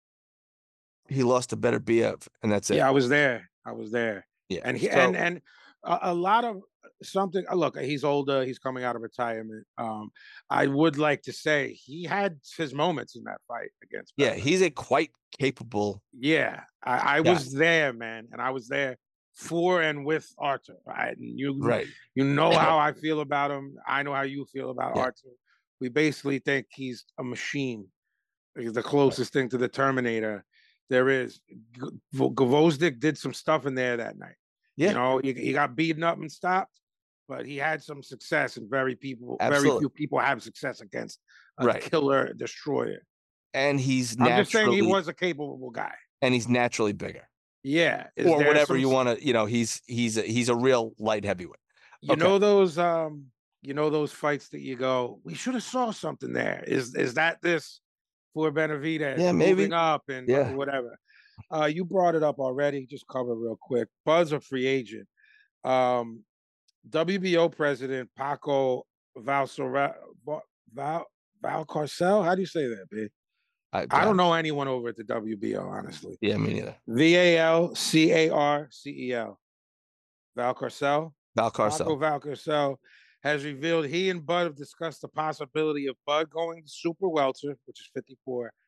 he lost to Better B F, and that's it. Yeah, I was there. I was there. Yeah, And he so- and and a, a lot of something. uh, Look, he's older. He's coming out of retirement. Um, I would like to say he had his moments in that fight against. yeah, Bellator. he's a quite capable. Yeah, I, I Yeah. was there, man, and I was there for and with Arthur. Right, and you Right. you know how I feel about him. I know how you feel about Yeah. Arthur. We basically think he's a machine. He's the closest thing to the Terminator there is. G- Gvozdyk did some stuff in there that night. Yeah. You know, he, he got beaten up and stopped, but he had some success, and very people, Absolutely. very few people have success against a Right. killer destroyer. And he's I'm naturally, just saying he was a capable guy. and he's naturally bigger, Yeah, Is or there whatever some you s- want to. You know, he's he's a, he's a real light heavyweight. You Okay. know those um you know those fights that you go, we should have saw something there. Is is that this for Benavidez Yeah, maybe. moving up and Yeah. whatever? Uh you brought it up already. Just cover it real quick. Buzz a free agent. Um W B O president Paco Valsora Val Valcarcel. How do you say that, B? I, I don't know anyone over at the W B O, honestly. Yeah, me neither. V A L C A R C E L. Valcarcel. Val Paco Carcel. Valcarcel has revealed he and Bud have discussed the possibility of Bud going to super welter, which is fifty-four,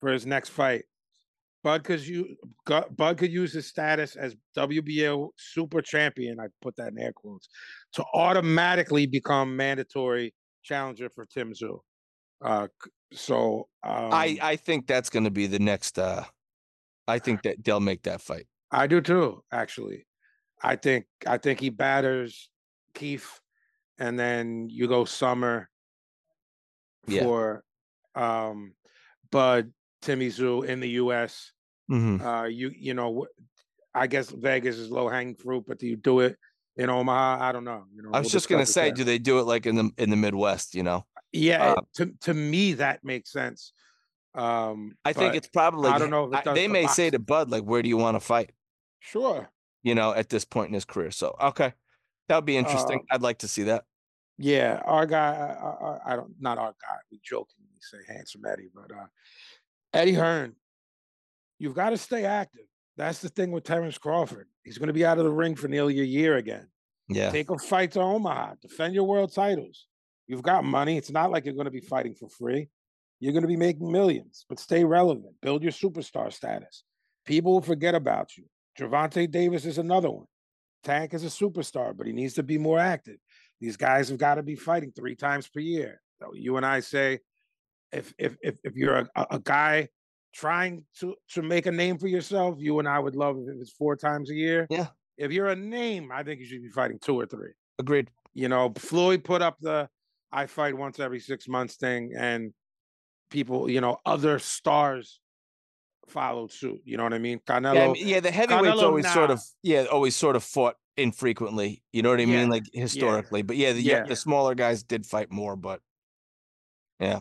for his next fight. Bud could you Bud could use his status as W B O super champion. I put that in air quotes to automatically become mandatory challenger for Tim Tszyu. Uh, so um, I I think that's going to be the next. Uh, I think that they'll make that fight. I do too. Actually, I think I think he batters Keith, and then you go Summer Yeah. for um, Bud. Timmy Tszyu in the U S. Mhm. Uh, you you know, I guess Vegas is low hanging fruit, but do you do it in Omaha? I don't know. You know, I was we'll just gonna discuss it say, there. do they do it like in the in the Midwest? You know, Yeah, Uh, to to me that makes sense. Um, I think but it's probably. I don't know if it I- does they for may say to boxing. Bud, like, "Where do you want to fight?" Sure. You know, at this point in his career. So okay, that would be interesting. Um, I'd like to see that. Yeah, our guy. I, I, I don't. Not our guy. We jokingly say handsome Eddie, but uh, Eddie Hearn. You've got to stay active. That's the thing with Terrence Crawford. He's going to be out of the ring for nearly a year again. Yeah, Take a fight to Omaha. Defend your world titles. You've got money. It's not like you're going to be fighting for free. You're going to be making millions, but stay relevant. Build your superstar status. People will forget about you. Gervonta Davis is another one. Tank is a superstar, but he needs to be more active. These guys have got to be fighting three times per year. So you and I say, if if if, if you're a, a guy trying to to make a name for yourself, you and I would love if it was four times a year. yeah, If you're a name, I think you should be fighting two or three. agreed. You know, Floyd put up the I fight once every six months thing, and people, you know, other stars followed suit. You know what I mean? Canelo, Yeah, I mean, yeah, the heavyweights Canelo always sort now. of, yeah, always sort of fought infrequently. You know what I Yeah, mean? Like historically, but yeah, the, yeah, yeah. the smaller guys did fight more, but yeah.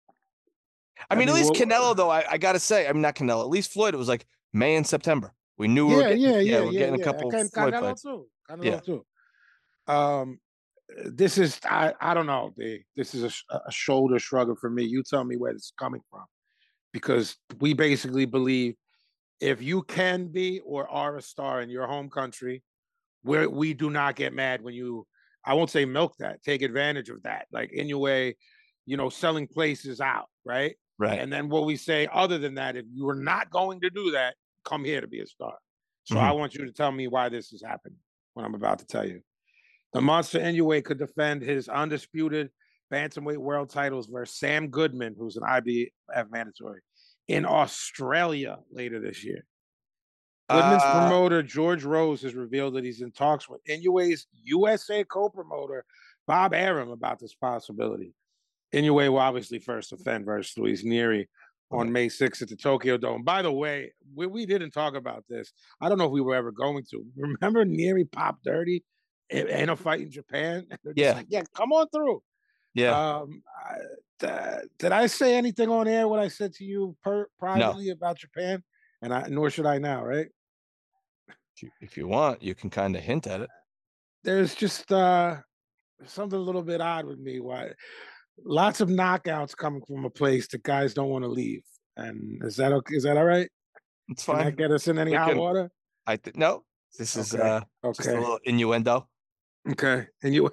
I, I mean, mean, at least well- Canelo, though, I, I gotta say, I mean, not Canelo. At least Floyd, it was like May and September. We knew we were Yeah, getting, yeah, yeah, yeah, we're yeah, getting a yeah. couple Can- Floyd Canelo fights. too. Canelo Yeah. too. Um, this is I I don't know. The this is a, sh- a shoulder shrugger for me. You tell me where this is coming from, because we basically believe if you can be or are a star in your home country, where we do not get mad when you, I won't say milk that, take advantage of that, like in your way, you know, selling places out, right? Right. And then what we say, other than that, if you are not going to do that, come here to be a star. So Mhm. I want you to tell me why this is happening, what I'm about to tell you. The Monster Inoue could defend his undisputed bantamweight world titles versus Sam Goodman, who's an I B F mandatory, in Australia later this year. Goodman's Uh, promoter, George Rose, has revealed that he's in talks with Inoue's U S A co-promoter, Bob Arum, about this possibility. Inoue will obviously first defend versus Luis Nery on Right. May sixth at the Tokyo Dome. By the way, we, we didn't talk about this. I don't know if we were ever going to. Remember Nery popped dirty in, in a fight in Japan? They're just Yeah. like, yeah, come on through. yeah. Um, I, uh, did I say anything on air what I said to you per, privately about Japan? And I, nor should I now, right? If you, if you want, you can kind of hint at it. There's just uh, something a little bit odd with me. Why lots of knockouts coming from a place that guys don't want to leave. And is that okay? Is that all right? It's Can fine. that get us in any We hot can- water? I think no. This is Okay. uh just a Okay. little innuendo. Okay. And you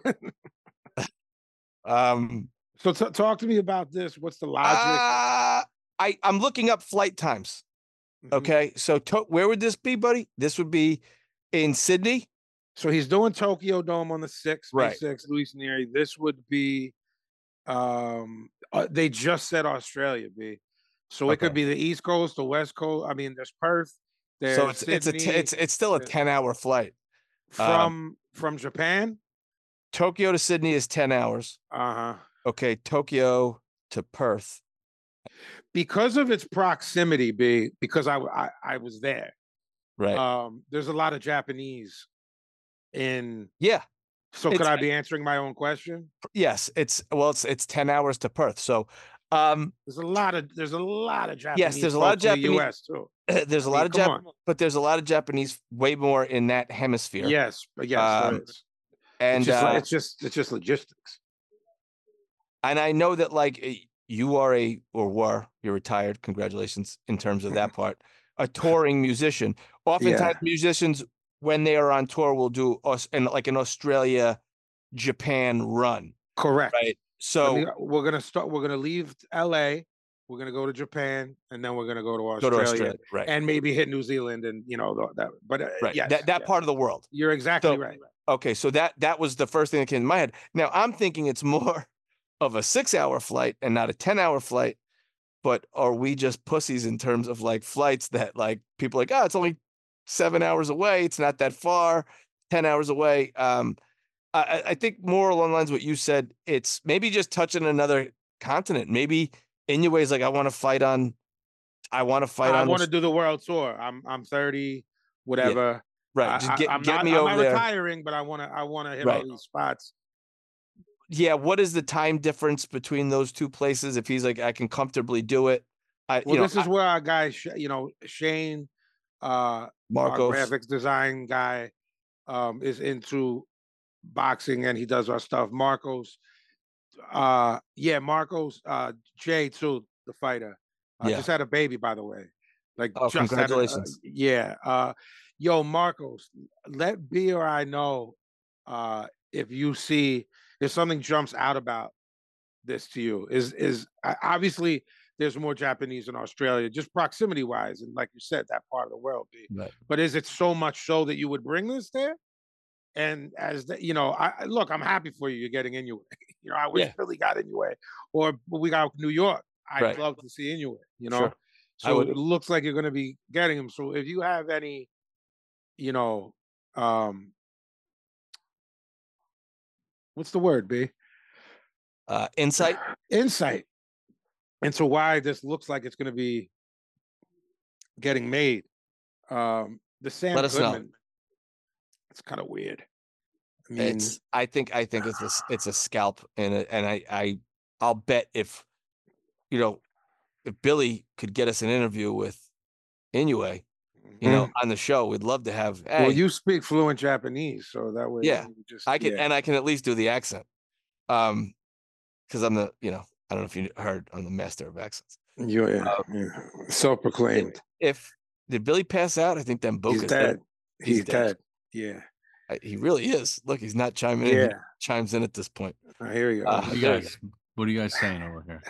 Um, so t- talk to me about this. What's the logic? uh, I I'm looking up flight times. Mhm. Okay, so to, where would this be, buddy? This would be in Sydney. So he's doing Tokyo Dome on the sixth, May Right. sixth, Luis Nery. This would be um uh, they just said Australia, B. So it could Okay. be the East Coast, the West Coast. I mean, there's Perth, there's So it's it's a t- Sydney, it's it's still a there's- ten hour flight. from from Japan. Tokyo to Sydney is ten hours. Uh-huh. Okay, Tokyo to Perth. Because of its proximity, B, because I I, I was there. Right. Um, there's a lot of Japanese in. yeah. So could It's- I be answering my own question? Yes. It's well. It's it's ten hours to Perth. So, um, There's a lot of there's a lot of Japanese. there's a lot of folks in the Japanese- U S too. there's a I lot mean, of come Jap, on. but there's a lot of Japanese, way more in that hemisphere. Yes, but yes, Um, there is. And it's just, uh, like- it's just it's just logistics. and I know that like eh, you are a or were you're retired. Congratulations in terms of that part. A touring musician. Oftentimes, musicians when they are on tour will do us and like an Australia, Japan run. Correct. Right. Let So me- we're gonna start. We're gonna leave L A We're gonna go to Japan, and then we're gonna go to Go Australia, to Australia, right? and maybe hit New Zealand, and you know that. But uh, Right. yes, that that yes. part of the world. You're exactly So- right. Okay, so that that was the first thing that came to my head. Now I'm thinking it's more of a six-hour flight and not a ten-hour flight. But are we just pussies in terms of like flights that like people are like, oh, it's only seven hours away. It's not that far. Ten hours away. Um, I, I think more along the lines of what you said. It's maybe just touching another continent. Maybe Inoue's like, I want to fight on. I want to fight I on. want to this- do the world tour. I'm I'm thirty, whatever. Right. I, Just get am get not, me I'm over not there. retiring, but I want to I want to hit all Right. these spots. Yeah. What is the time difference between those two places? If he's like, I can comfortably do it. I, Well, you know, this is where our guy, Sh- you know, Shane, uh, our Marcos. graphics design guy, um, is into boxing and he does our stuff. Marcos, uh, yeah, Marcos, uh, Jay too, the fighter. I Yeah. just had a baby, by the way. Like, Oh, just had a- uh, congratulations. yeah. Uh, yo, Marcos, let B or I know uh, if you see if something jumps out about this to you. Is is I- obviously there's more Japanese in Australia, just proximity wise, and like you said, that part of the world. B. Right. But is it so much so that you would bring this there? And as the, you know, I I- look, I'm happy for you. You're getting Inoue. You know, I wish Yeah. Billy got Inoue, or we got New York. I'd Right. love to see Inoue. You know, Sure. I so would- it looks like you're going to be getting him. So if you have any, you know, um, what's the word, B? Uh, insight. Insight into why this looks like it's going to be getting made. Um, the Sam Let us know. Goodman, it's kind of weird. I mean, It's. I think. I think it's a. s- It's a scalp, and a, and I. I. I'll bet if, you know, if Billy could get us an interview with Inoue, you know, on the show, we'd love to have. Hey, Mm-hmm. well, you speak fluent Japanese, so that way, Yeah, you just I can, yeah. and I can at least do the accent, um, because I'm the. You know, I don't know if you heard, I'm the master of accents. You, yeah, Uh, yeah. Self-proclaimed. If did Billy pass out? I think then He's Boca's dead. He's, He's dead. dead. Yeah, I- He really is. Look, he's not chiming in. He yeah. chimes in at this point. I hear you. Uh, What are you there we guys, what are you guys saying over here?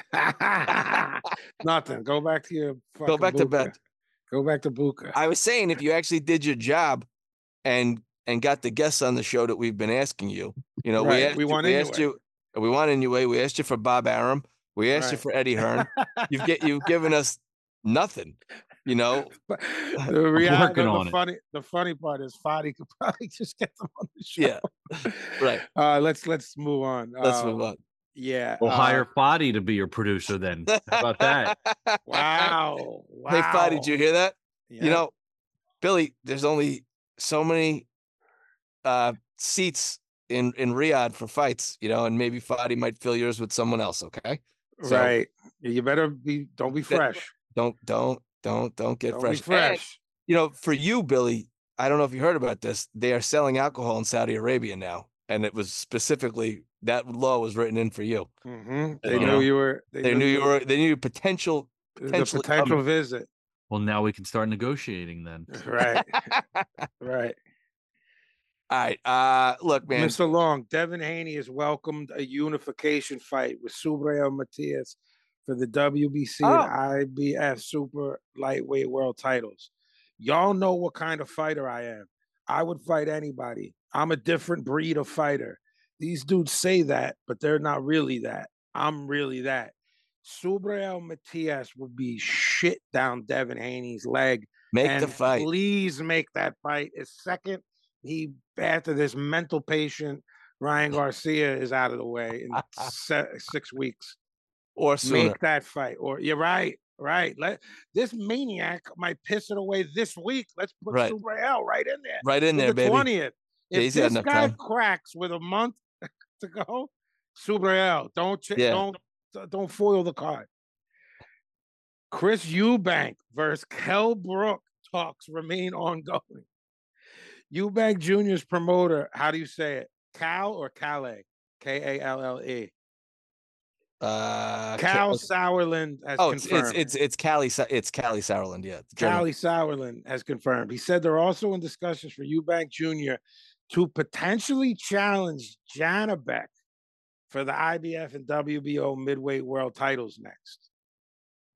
Nothing. Go back to your. Go back to Buka. bed. Go back to Buka. I was saying, if you actually did your job and and got the guests on the show that we've been asking you, you know, we Right, asked we you, want we asked Inoue. you, we want Inoue, we asked you for Bob Arum, we asked you Right. for Eddie Hearn. You've get you've given us nothing, you know. But the reality, working the, on the it. funny, the funny part is, Fadi could probably just get them on the show. Yeah, right. Uh, let's let's move on. Let's Uh, move on. Yeah. We'll uh, hire Foddy to be your producer then. How about that? Wow. Wow. Hey, Fadi, did you hear that? Yeah. You know, Billy, there's only so many uh, seats in in Riyadh for fights, you know, and maybe Fadi might fill yours with someone else. Okay, so- right. You better be. Don't be fresh. don't don't don't don't get Don't fresh. be fresh. You know, for you, Billy, I don't know if you heard about this. They are selling alcohol in Saudi Arabia now, and it was specifically that law was written in for you. hmm They You knew know, you were. They knew you were. They knew potential. the potentially potential coming. visit. Well, now we can start negotiating then. Right. Right. All right. Uh, look, man. Mister Long, Devin Haney has welcomed a unification fight with Subriel Matias for the W B C Oh. and I B F Super Lightweight World titles. Y'all know what kind of fighter I am. I would fight anybody. I'm a different breed of fighter. These dudes say that, but they're not really that. I'm really that. Subriel Matias would be shit down Devin Haney's leg. Make and the fight. Please make that fight. His second, he after this mental patient, Ryan Garcia is out of the way in se- six weeks. Or sooner. Make that fight. Or you're right, right. Let this maniac might piss it away this week. Let's put Right. Subriel right in there. Right in With there, the baby. twentieth. Yeah, If he's got this enough guy time. cracks with a month to go, Subriel, don't ch- Yeah. don't don't foil the card. Chris Eubank versus Kell Brook talks remain ongoing. Eubank Junior's promoter, how do you say it? Cal or Calais? K A L L E. Uh, Cal Ca- Sauerland has oh, it's, confirmed. it's it's it's Cali. Sa- It's Cali Sauerland. Yeah, it's German. Callie Sauerland has confirmed. He said they're also in discussions for Eubank Junior to potentially challenge Janabek for the I B F and W B O midweight world titles next.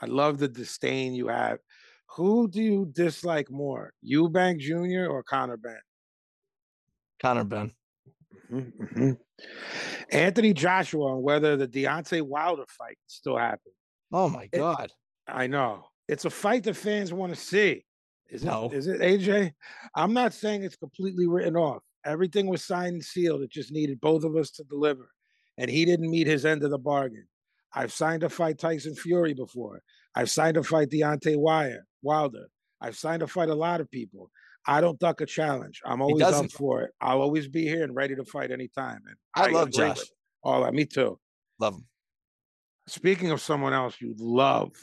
I love the disdain you have. Who do you dislike more, Eubank Junior or Conor Benn? Conor Benn. Mm-hmm, mm-hmm. Anthony Joshua on whether the Deontay Wilder fight can still happen. Oh my It- God. I know. It's a fight that fans want to see. Is it, No. is it, A J? I'm not saying it's completely written off. Everything was signed and sealed. It just needed both of us to deliver. And he didn't meet his end of the bargain. I've signed to fight Tyson Fury before. I've signed to fight Deontay Wilder. I've signed to fight a lot of people. I don't duck a challenge. I'm always up doesn't. for it. I'll always be here and ready to fight anytime. And I love agree Josh. with it. All that, me too. Love him. Speaking of someone else you love,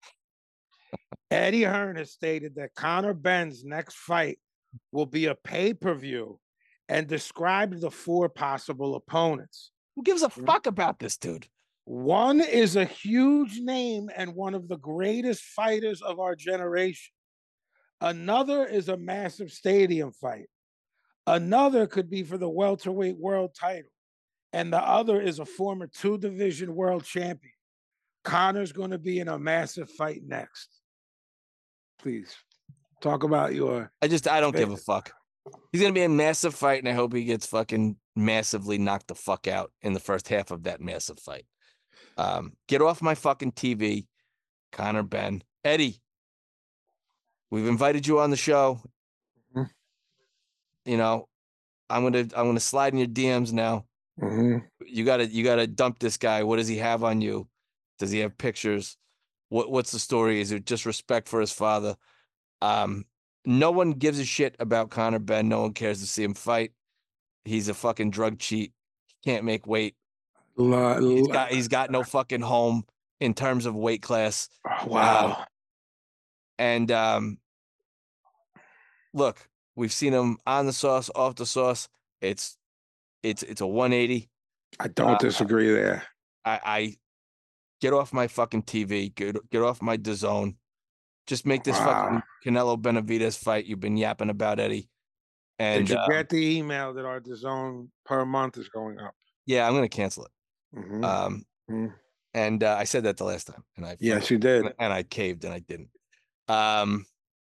Eddie Hearn has stated that Conor Benn's next fight will be a pay-per-view and described the four possible opponents. Who gives a fuck about this dude? One is a huge name and one of the greatest fighters of our generation. Another is a massive stadium fight. Another could be for the welterweight world title. And the other is a former two-division world champion. Conor's going to be in a massive fight next. Please talk about your. I just, I don't give a fuck. He's going to be a massive fight, and I hope he gets fucking massively knocked the fuck out in the first half of that massive fight. Um, get off my fucking T V, Conor Benn. Eddie, we've invited you on the show. Mm-hmm. You know, I'm gonna I'm gonna slide in your D Ms now. Mm-hmm. You gotta you gotta dump this guy. What does he have on you? Does he have pictures? What what's the story? Is it just respect for his father? Um, no one gives a shit about Conor Benn. No one cares to see him fight. He's a fucking drug cheat. He can't make weight. La, la, He's got he's got no fucking home in terms of weight class. oh, wow. Um, and um, look, we've seen him on the sauce, off the sauce. It's it's it's a one eighty. I don't uh, disagree there. I, I get off my fucking T V. Get get off my DAZN. Just make this Wow. fucking Canelo Benavidez fight you've been yapping about, Eddie. And Did you uh, get the email that our DAZN per month is going up? yeah, I'm gonna cancel it. Mm-hmm. Um, mm-hmm. and uh, I said that the last time, and I Yes, you did. and, and I caved, and I didn't. Um,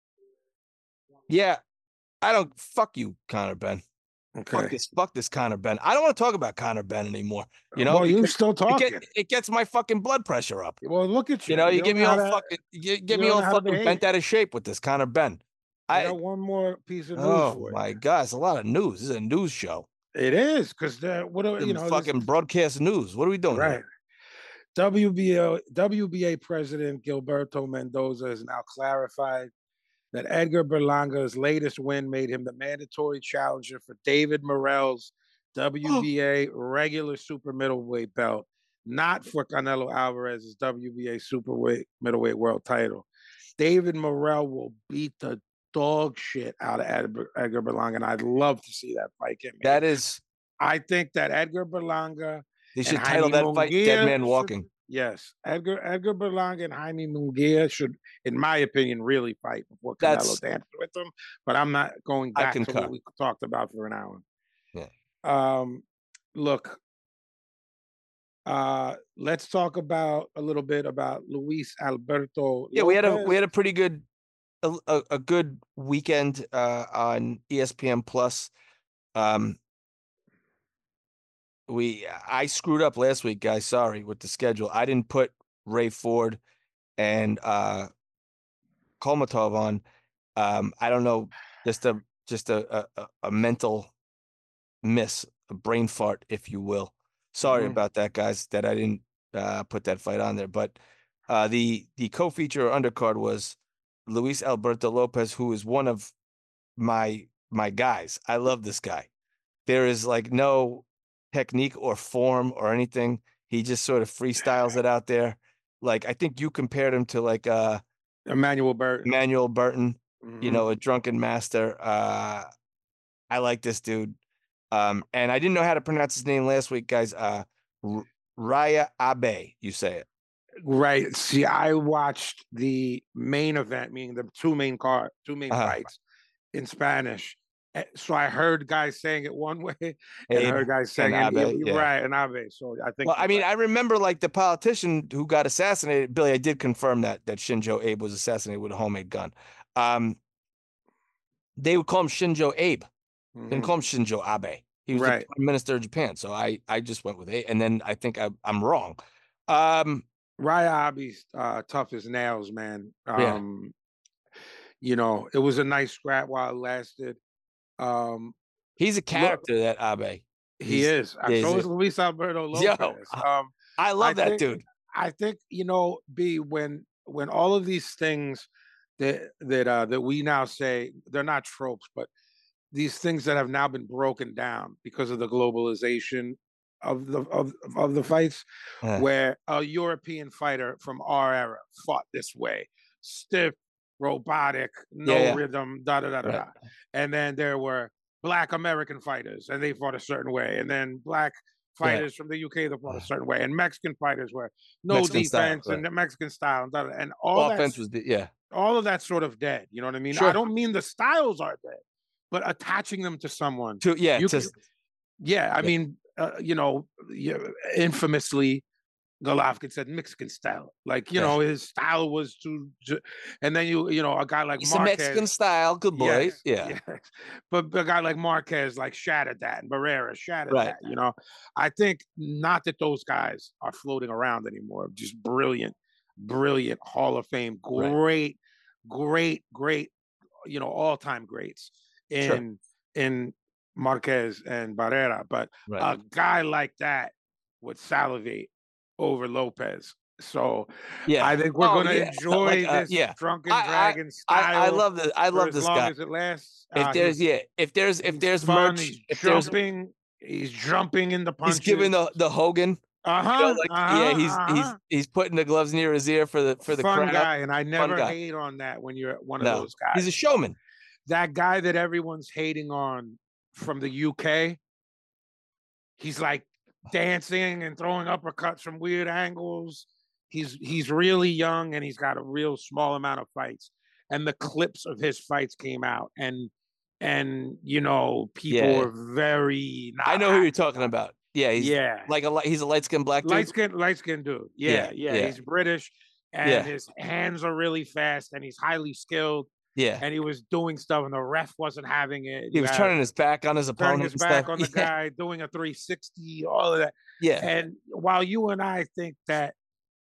yeah, I don't fuck you, Conor Benn. Okay. Fuck this, fuck this Conor Benn. I don't want to talk about Conor Benn anymore. You know, well, you because still it, talking. get, it gets my fucking blood pressure up. Well, look at you. You know, you, don't get me know all how to- fucking, you get you me don't all know how to fucking behave. bent out of shape with this Conor Benn. I I got one more piece of news oh for you. my god, it's a lot of news. This is a news show. It is because what are, you know fucking this, broadcast news. What are we doing? right? Here? W B A W B A President Gilberto Mendoza has now clarified that Edgar Berlanga's latest win made him the mandatory challenger for David Morrell's W B A regular super middleweight belt, not for Canelo Alvarez's W B A superweight middleweight world title. David Morrell will beat the dog shit out of Edgar, Edgar Berlanga, and I'd love to see that fight get made. That is, I think that Edgar Berlanga. they should and title Jaime that fight Munguia "Dead Man should- Walking." Yes, Edgar Edgar Berlanga and Jaime Munguia should, in my opinion, really fight before Canelo That's- dances with them. But I'm not going I back to concur. what we talked about for an hour. Yeah. Um, look, uh, let's talk about a little bit about Luis Alberto. Yeah, we had a Lopez. we had a pretty good a, a, a good weekend uh, on E S P N Plus. Um, we I screwed up last week, guys. Sorry with the schedule. I didn't put Ray Ford and uh, Kolmatov on. Um, I don't know, just a just a a, a mental miss, a brain fart, if you will. Sorry Mhm. about that, guys. That I didn't uh, put that fight on there, but uh, the the co-feature or undercard was Luis Alberto Lopez, who is one of my my guys. I love this guy. There is like no technique or form or anything. He just sort of freestyles it out there. Like I think you compared him to like uh Emmanuel Burton. Emmanuel Burton, you Mhm. know, a drunken master. Uh I like this dude. Um and I didn't know how to pronounce his name last week, guys. Uh R- Raya Abe, you say it. Right. See, I watched the main event, meaning the two main card, two main Uh-huh. fights in Spanish, Eh, So I heard guys saying it one way and Abe heard guys saying and it, Abe, yeah, yeah. right, and Abe. So I think Well, I you're mean, right. I remember like the politician who got assassinated. Billy, I did confirm that that Shinzo Abe was assassinated with a homemade gun. Um, they would call him Shinzo Abe. They didn't Mhm. call him Shinzo Abe. He was Right. the prime minister of Japan. So I I just went with Abe, and then I think I, I'm wrong. Um, Raya Abe's uh, tough as nails, man. Yeah. Um, you know, it was a nice scrap while it lasted. Um, he's a look, character, that Abe. he He's, is. Uh, he's So a- is Luis Alberto Yo, Lopez. Um, I I love that think, dude. I think you know, B when when all of these things that that uh, that we now say they're not tropes, but these things that have now been broken down because of the globalization of the of, of the fights, Yeah. where a European fighter from our era fought this way, stiff, robotic, no Yeah, yeah. rhythm, da da da da Right. da. And then there were black American fighters, and they fought a certain way, and then black Yeah. fighters from the U K that fought a certain way, and Mexican fighters were no Mexican style, defense and right. the Mexican style, and, da, da, da. And all that Offense was the, yeah. all of that's sort of dead. You know what I mean? I Sure. don't mean the styles are dead, but attaching them to someone. To yeah, you to, can- yeah, I Yeah. mean, uh, you know, yeah, infamously, Golovkin said Mexican style. Like, you Yeah. know, his style was to, ju- and then you, you know, a guy like he's a Marquez. Mexican style, good boy. Yes, Yeah. yes. But a guy like Marquez like shattered that, and Barrera shattered Right. that. You know, I think not that those guys are floating around anymore. Just brilliant, brilliant Hall of Fame, Right. great, great, great. You know, all time greats Sure. in in Marquez and Barrera. But Right. a guy like that would salivate over Lopez. So Yeah. I think we're Oh, gonna yeah. enjoy Like, uh, this yeah. drunken I- I- dragon style. I, I love the I for love as this long guy. as it lasts. If Uh, there's he's- yeah, if there's if he's there's fun, merch, he's if there's jumping, he's jumping in the punches. he's giving the the Hogan. uh huh, You know, like uh-huh, yeah, he's uh-huh. he's he's putting the gloves near his ear for the for the fun crowd. guy, and I never guy. hate on that when you're one of No, those guys. he's a showman. That guy that everyone's hating on from the U K. He's like dancing and throwing uppercuts from weird angles. He's he's really young, and he's got a real small amount of fights. And the clips of his fights came out, and and you know people Yeah. were very. Not I know who you're happy talking about. Yeah, he's yeah, like a li- he's a light skinned black dude. light skin, light skin dude. Yeah, Yeah, yeah, yeah. he's British, and Yeah. his hands are really fast, and he's highly skilled. Yeah, And he was doing stuff, and the ref wasn't having it. he You was had- turning his back on his turning opponent. his and back stuff. on the yeah. guy, doing a three sixty, all of that. Yeah, And while you and I think that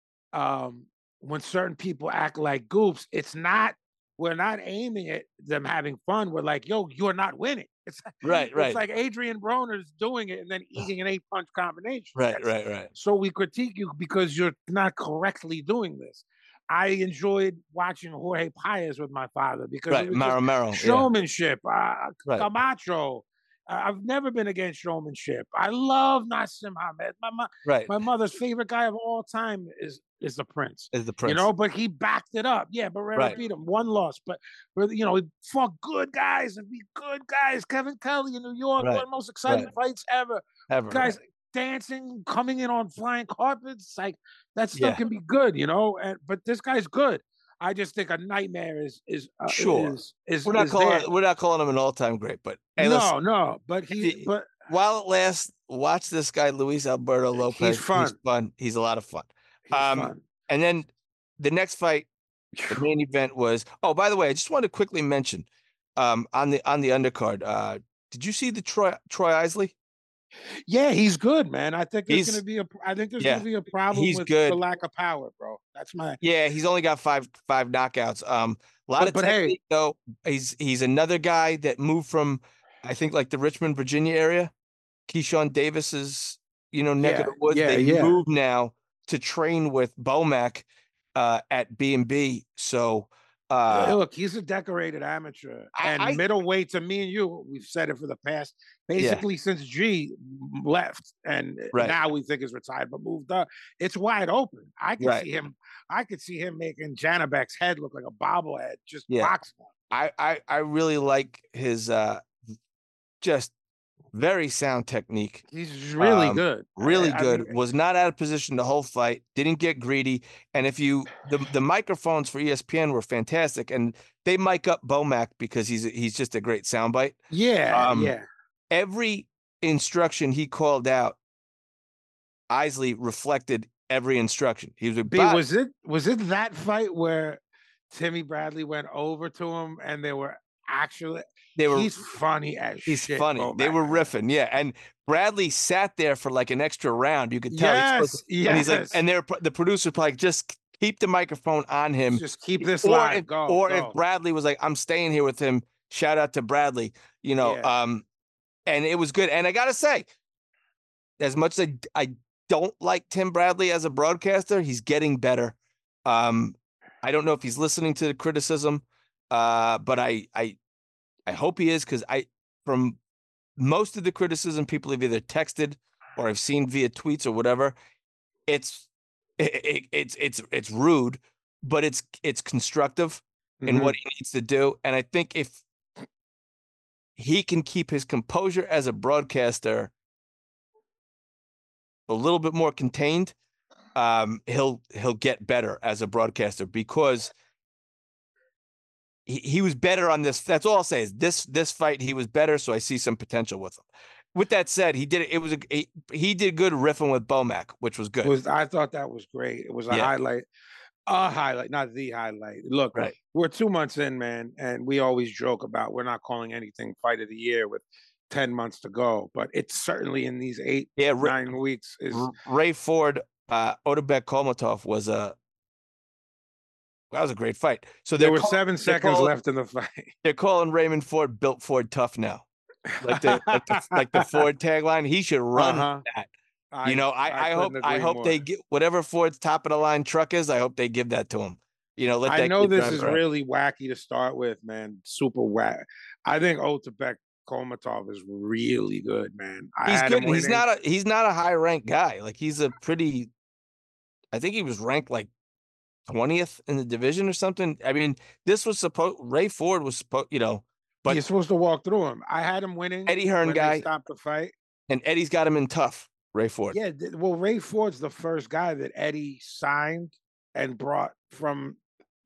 um, when certain people act like goofs, it's not. We're not aiming at them having fun. We're like, yo, you're not winning. It's right, right, It's like Adrian Broner's doing it and then eating an eight punch combination. right, That's- right, right. So we critique you because you're not correctly doing this. I enjoyed watching Jorge Paez with my father because Right, it was just Maramero. Yeah. showmanship. Uh, Right. Camacho. Uh, I've never been against showmanship. I love Nassim Hamed. My, mo- Right, my mother's favorite guy of all time is is the Prince. is the prince. You know, but he backed it up. Yeah, Barrera Right. beat him. One loss, but, but you know, he fought good guys and beat good guys. Kevin Kelly in New York, Right, one of the most exciting right. fights ever. Ever, Guys dancing, coming in on flying carpets, like that stuff Yeah. can be good, you know. And but this guy's good. I just think a nightmare is is uh, Sure. Is, is, We're not is calling there. we're not calling him an all time great, but hey, no, listen, no, but he, he- but while it lasts, watch this guy Luis Alberto Lopez. He's fun. fun. He's a lot of fun. he's um, fun. And then the next fight, the main event was. Oh, by the way, I just wanted to quickly mention um, on the on the undercard. Uh, did you see the Troy Troy Isley? Yeah, he's good, man. I think there's He's- gonna be a. I think there's yeah, gonna be a problem he's with good. the lack of power, bro. That's my. Yeah, he's only got five five knockouts. Um, a lot But- of but hey- technique though. He's he's another guy that moved from, I think, like the Richmond, Virginia area. Keyshawn Davis's, you know, neck of Yeah, the woods. yeah, they yeah. moved now to train with Bomac uh, at B and B. So, Yeah, uh, look, he's a decorated amateur, I- and I- middleweight to me and you, we've said it for the past, basically since G left, and Right. now we think is retired, but moved up. It's wide open. I could Right. see him. I could see him making Janabek's head look like a bobblehead, just Yeah. boxing. him. I, I I really like his uh, just very sound technique. He's really Um, good. Really I- I good. think- Was not out of position the whole fight. Didn't get greedy. And if you the the microphones for E S P N were fantastic, and they mic up Bomac because he's he's just a great soundbite. yeah, Um, yeah. Every instruction he called out, Isley reflected every instruction. He was a B, was it was it that fight where Timmy Bradley went over to him and they were actually They were. he's funny as He's shit. funny. Bo They were Backlund. riffing, yeah. And Bradley sat there for like an extra round. You could tell. he's supposed Yes, to- And he's like, yes. and they're the producer probably just keep the microphone on him. Just keep this or live. if, Go. or go. if Bradley was like, I'm staying here with him. Shout out to Bradley. You know, Yeah. um, and it was good. And I gotta say, as much as I, I don't like Tim Bradley as a broadcaster, he's getting better. Um, I don't know if he's listening to the criticism, uh, but I I I hope he is, because I from most of the criticism people have either texted or I've seen via tweets or whatever, it's it, it, it's it's it's rude, but it's it's constructive in Mhm. what he needs to do. And I think if he can keep his composure as a broadcaster a little bit more contained, um, he'll he'll get better as a broadcaster, because he, he was better on this. That's all I'll say is this this fight he was better, so I see some potential with him. With that said, he did it was a he, he did good riffing with Bomac, which was good. Was I thought that was great. It was a Yeah. highlight, a highlight, not the highlight. Look, Right. we're two months in, man, and we always joke about we're not calling anything fight of the year with ten months to go, but it's certainly in these eight, Yeah, Ra- nine weeks is R- Ray Ford, uh, Otabek Kolmatov was a that was a great fight. So there they're were call- seven they're seconds calling- left in the fight. They're calling Raymond Ford built Ford tough now, like the like the, like the Ford tagline. He should run Uh-huh. that. I- You know, I, I, hope couldn't I agree hope they more. get whatever Ford's top of the line truck is. I hope they give that to him. You know, let that I know kid this drive is around. really wacky to start with, man. Super whack. I think Otabek Kolmatov is really good, man. I He's had good. him He's winning. not a he's not a high ranked guy. Like he's a pretty. I think he was ranked like twentieth in the division or something. I mean, this was supposed. Ray Ford was supposed. You know, but You're supposed to walk through him. I had him winning. Eddie Hearn when guy. They stopped the fight. and Eddie's got him in tough. Ray Ford. Yeah, th- well, Ray Ford's the first guy that Eddie signed and brought from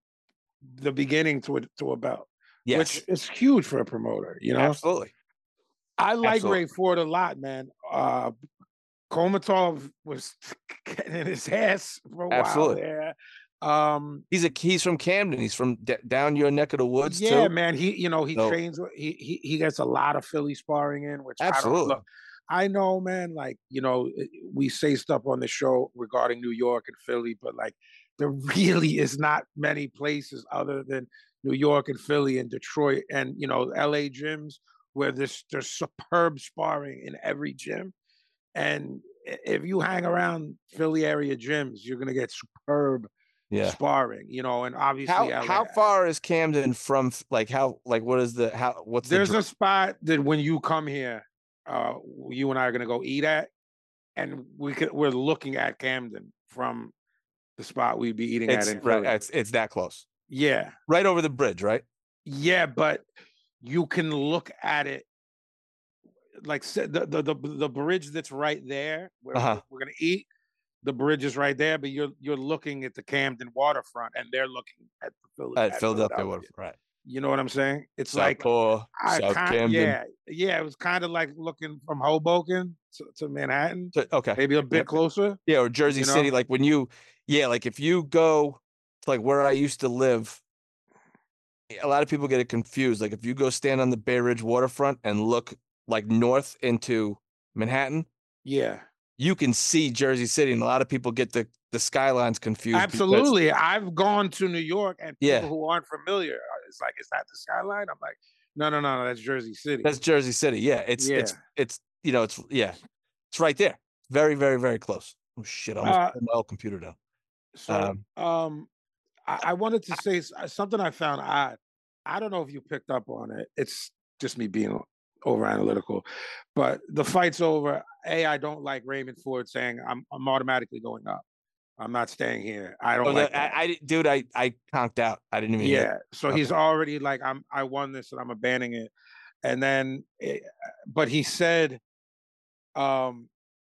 the beginning to a to a belt, Yes. which is huge for a promoter. You know, Absolutely. I like absolutely. Ray Ford a lot, man. Uh, Kolmatov was getting his ass for a while Absolutely. there. Um, He's a he's from Camden. He's from d- down your neck of the woods yeah, too. man. He, you know, he So- trains. with- He, he he gets a lot of Philly sparring in, which I don't Absolutely. look. I know, man. Like, you know, it- we say stuff on the show regarding New York and Philly, but like, there really is not many places other than New York and Philly and Detroit and you know L A gyms where there's there's superb sparring in every gym. And i- if you hang around Philly area gyms, you're gonna get superb Yeah. sparring. You know, and obviously How L A how far is Camden from f- like how like what is the how what's the There's dr- a spot that when you come here, uh, you and I are gonna go eat at, and we could we're looking at Camden from the spot we'd be eating it's at in right Philly. it's it's that close. Yeah, Right over the bridge, right? yeah, but you can look at it like s- the the the, the bridge that's right there where Uh-huh. we're, we're gonna eat. The bridge is right there, but you're you're looking at the Camden waterfront, and they're looking at the Philly, At at Philadelphia, Philadelphia. Waterfront, right? You know what I'm saying? It's South like Paw, I South kind, Camden. yeah, yeah. It was kind of like looking from Hoboken to, to Manhattan, So- okay. maybe a bit Yep. closer. Yeah, or Jersey you City. know? Like when you, yeah, like if you go to like where I used to live, a lot of people get it confused. Like if you go stand on the Bay Ridge waterfront and look like north into Manhattan, Yeah, you can see Jersey City, and a lot of people get the the skylines confused. because- absolutely. I've gone to New York, and people Yeah. who aren't familiar, uh, it's like, is that the skyline? I'm like, no, no, no, no, that's Jersey City. That's Jersey City. Yeah, it's it's Yeah. it's you know it's yeah, it's right there. Very very very close. Oh shit! I almost Uh, pulled my old computer down. So, Um, um, I, I wanted to say s- uh, something I found odd. I don't know if you picked up on it. It's just me being over analytical, but the fight's over. A, I don't like Raymond Ford saying I'm I'm automatically going up. I'm not staying here. I don't Oh, like the- I, that. I, dude, I, I conked out. I didn't even hear. Yeah, so Okay. he's already like, I'm I won this and I'm abandoning it. and then, it, but he said, um,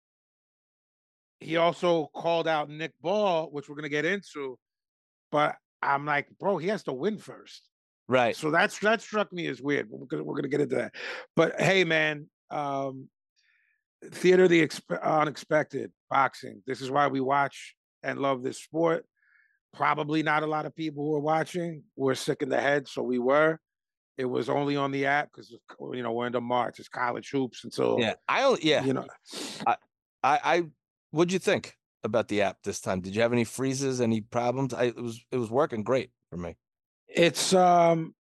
he also called out Nick Ball, which we're gonna get into. But I'm like, bro, he has to win first. Right. So that's that struck me as weird. We're gonna we're gonna get into that. But hey, man, um, theater of the expe- unexpected, boxing. This is why we watch and love this sport. Probably not a lot of people who are watching. We're sick in the head, so we were. It was only on the app because you know we're into March. It's college hoops until Yeah. I only yeah. you know. I I, I what'd you think about the app this time? Did you have any freezes, any problems? I it was it was working great for me. It's um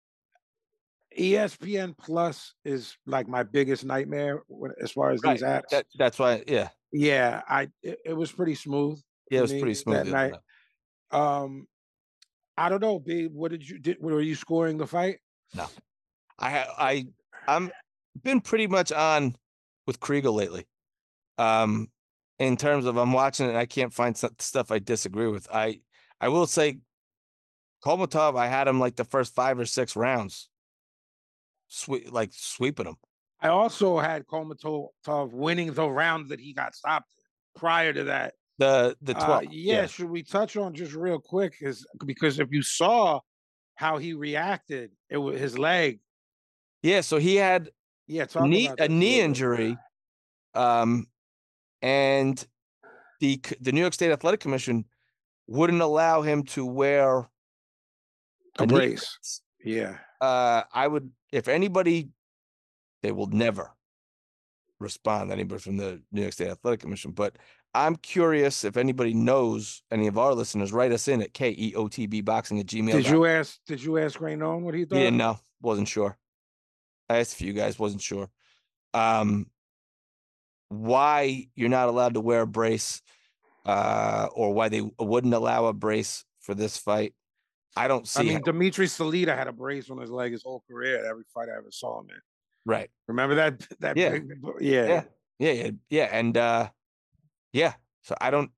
E S P N Plus is like my biggest nightmare when, as far as Right. these apps. That, that's why, yeah. Yeah, I it, it was pretty smooth. Yeah, it for was me pretty smooth that the other night. night. Um, I don't know, B. What did you did? Were you scoring the fight? No, I ha- I I'm been pretty much on with Kriegel lately. Um, in terms of I'm watching it, and I can't find some stuff I disagree with. I I will say, Kolmatov, I had him like the first five or six rounds, sweep like sweeping him. I also had Kolmatov winning the round that he got stopped in. Prior to that. The the Uh, twelve. yeah, yeah, should we touch on just real quick? Is because if you saw how he reacted, it was his leg. yeah. So he had Yeah, talk knee about a this knee little bit. injury, um, and the c- the New York State Athletic Commission wouldn't allow him to wear A knee brace. brace. Yeah. Uh, I would, if anybody, they will never respond, anybody from the New York State Athletic Commission. But I'm curious if anybody knows, any of our listeners, write us in at K E O T B boxing at gmail. Did you ask? Did you ask Raynon what he thought? He didn't know. Wasn't sure. I asked a few guys. Wasn't sure. Um, why you're not allowed to wear a brace, uh, or why they wouldn't allow a brace for this fight. I don't see. I mean, how, Dimitri Salita had a brace on his leg his whole career. Every fight I ever saw him in. right. Remember that? That Yeah. big, yeah. Yeah. Yeah. Yeah. Yeah. And uh, yeah. So I don't.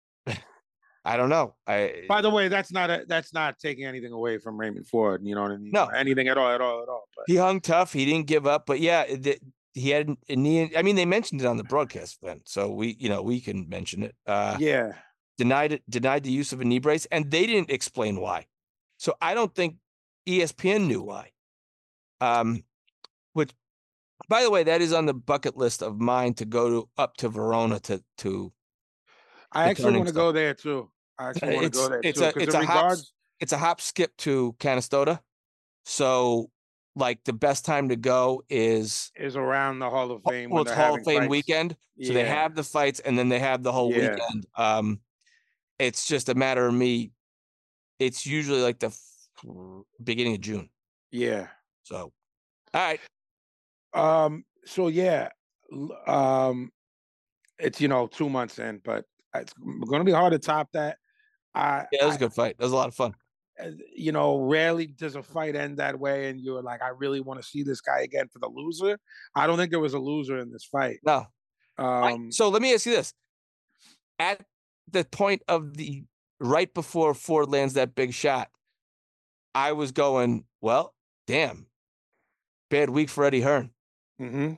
I don't know. I By the way, that's not a that's not taking anything away from Raymond Ford. You know what I mean? No. Or anything at all, at all, at all. But he hung tough. He didn't give up. But yeah, the, he had a knee. I mean, they mentioned it on the broadcast then, so we, you know, we can mention it. Uh, yeah, denied it. Denied the use of a knee brace, and they didn't explain why. So I don't think E S P N knew why. Um, which, by the way, that is on the bucket list of mine to go to up to Verona to to. I the actually turning want to stuff. go there too. I actually want to It's go there it's too. a Because it's in a hop regards, it's a hop skip to Canastota. So like the best time to go is is around the Hall of Fame. well, when it's they're Hall of having Fame fights. weekend. So they Yeah. have the fights and then they have the whole Yeah. weekend. Um, it's just a matter of me. It's usually like the f- beginning of June. Yeah. So, all right. Um. So yeah. l- Um. It's you know two months in, but it's going to be hard to top that. I, Yeah, it was I a good fight. It was a lot of fun. uh, you know, rarely does a fight end that way, and you're like, I really want to see this guy again for the loser. I don't think there was a loser in this fight. No. I- Um, so let me ask you this. At the point of the right before Ford lands that big shot, I was going, well, damn, bad week for Eddie Hearn. mhm.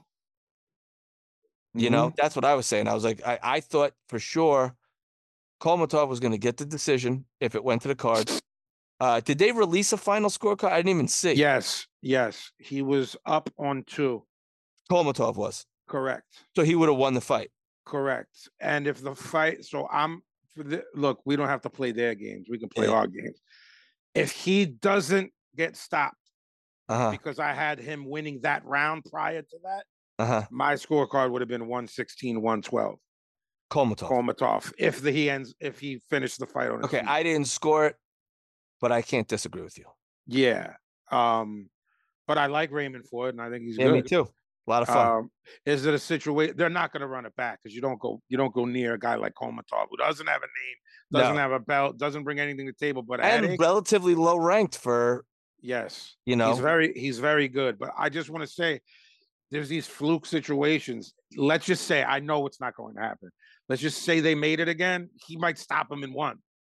You know, that's what I was saying. I was like, I, I thought for sure Kolmatov was going to get the decision if it went to the cards. Uh, did they release a final scorecard? I didn't even see. Yes, yes, he was up on two. Kolmatov was. Correct, So he would have won the fight. correct. And if the fight, so I'm for the look, we don't have to play their games. We can play Yeah. our games. If he doesn't get stopped, Uh-huh. because I had him winning that round prior to that, Uh-huh. my scorecard would have been one sixteen, one twelve. Kolmatov. Kolmatov, if the he ends, if he finished the fight on his Okay, feet. I didn't score it, but I can't disagree with you. Yeah. Um, but I like Raymond Ford, and I think he's Yeah, good. me too. A lot of fun. Um, is it a situation? They're not going to run it back because you don't go you don't go near a guy like Kolmatov who doesn't have a name, doesn't No. have a belt, doesn't bring anything to the table, but a And headache. relatively low ranked for, Yes, you know. he's very he's very good. But I just want to say, there's these fluke situations. Let's just say I know it's not going to happen. Let's just say they made it again. He might stop him in one.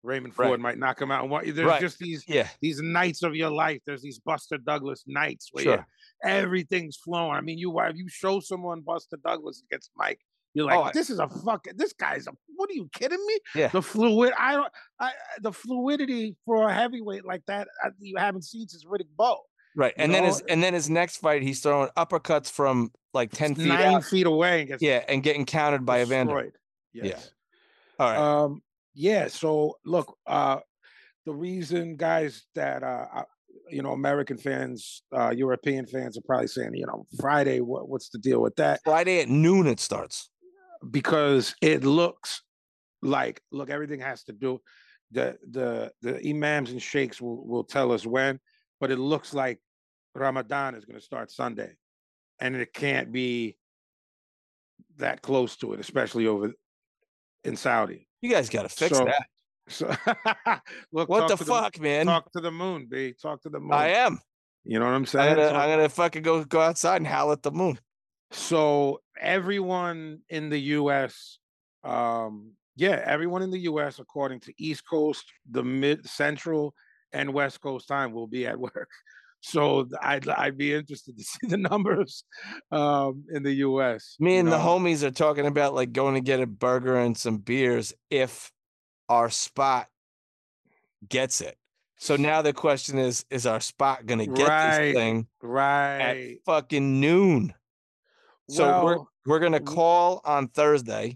Raymond Ford Right. might knock him out. And what, there's Right. just these Yeah, these nights of your life. There's these Buster Douglas nights where sure. you- everything's flowing. I mean, you if you show someone Buster Douglas against Mike, you're Oh, like, I- this is a fucking. This guy's a. What are you kidding me? Yeah. The fluid. I don't. I the fluidity for a heavyweight like that I, you haven't seen since Riddick Bowe. Right. You And then know, his and then his next fight, he's throwing uppercuts from like ten feet nine out. feet away and gets Yeah, and getting countered by Evander. destroyed. Yeah. Yes. All right. Um, yeah. So look, uh, the reason, guys, that uh, I- you know, American fans, uh, European fans are probably saying, you know, Friday, what, what's the deal with that? Friday at noon it starts. Because it looks like, look, everything has to do. The the the imams and sheikhs will will tell us when, but it looks like Ramadan is going to start Sunday, and it can't be that close to it, especially over in Saudi. You guys got to fix So- that. So look, What talk the to fuck, man? Talk to the moon, B. Talk to the moon. I am. You know what I'm I'm saying? gonna, So- I'm gonna fucking go go outside and howl at the moon. So everyone in the U S, um, yeah, everyone in the U S, according to East Coast, the mid, Central, and West Coast time, will be at work. So th- I'd I'd be interested to see the numbers um, in the U S. Me you and the know? homies are talking about like going to get a burger and some beers if our spot gets it. So now the question is: Is our spot gonna get Right, this thing at right. fucking noon? So we're Well, we're gonna call on Thursday.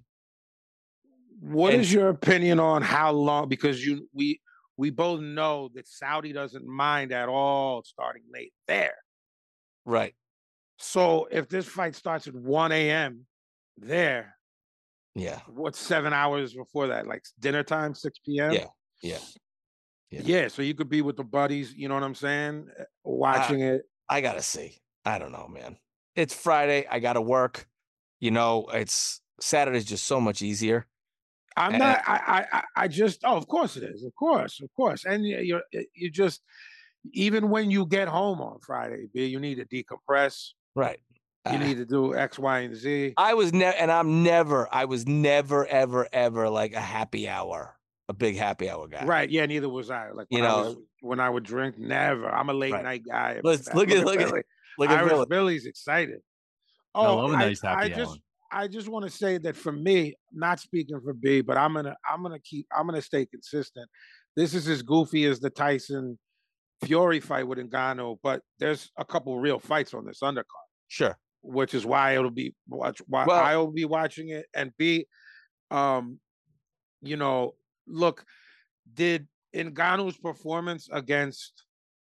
what and- is your opinion on how long? Because you we we both know that Saudi doesn't mind at all starting late there. Right. So if this fight starts at one a m there, Yeah. what's seven hours before that? Like dinner time, six p m? Yeah. Yeah. Yeah. Yeah. So you could be with the buddies, you know what I'm saying? uh, Watching it. I gotta see. I don't know, man. It's Friday. I gotta work. You know, it's Saturday's just so much easier. I'm and- not, I, I, I- I just, oh, of course it is. Of course, of course. And you- you're, uh, you just, even when you get home on Friday, B, you need to decompress. Right. You Uh, need to do X, Y, and Z. I was never, and I'm never, I was never, ever, ever like a happy hour, a big happy hour guy. Right. Yeah, neither was I. Like You when I know- was, when I would drink, never. I'm a late Right. night guy. Let's look at- look at- Billy. Look at Irish Billy. Billy's excited. I Oh, love a I, nice I happy just hour. I just want to say that for me, not speaking for B, but I'm gonna I'm gonna keep I'm gonna stay consistent. This is as goofy as the Tyson Fury fight with Ngannou, but there's a couple real fights on this undercard, Sure. which is why it'll be watch why Well- I'll be watching it. And B, um, you know, look, did Ngannou's performance against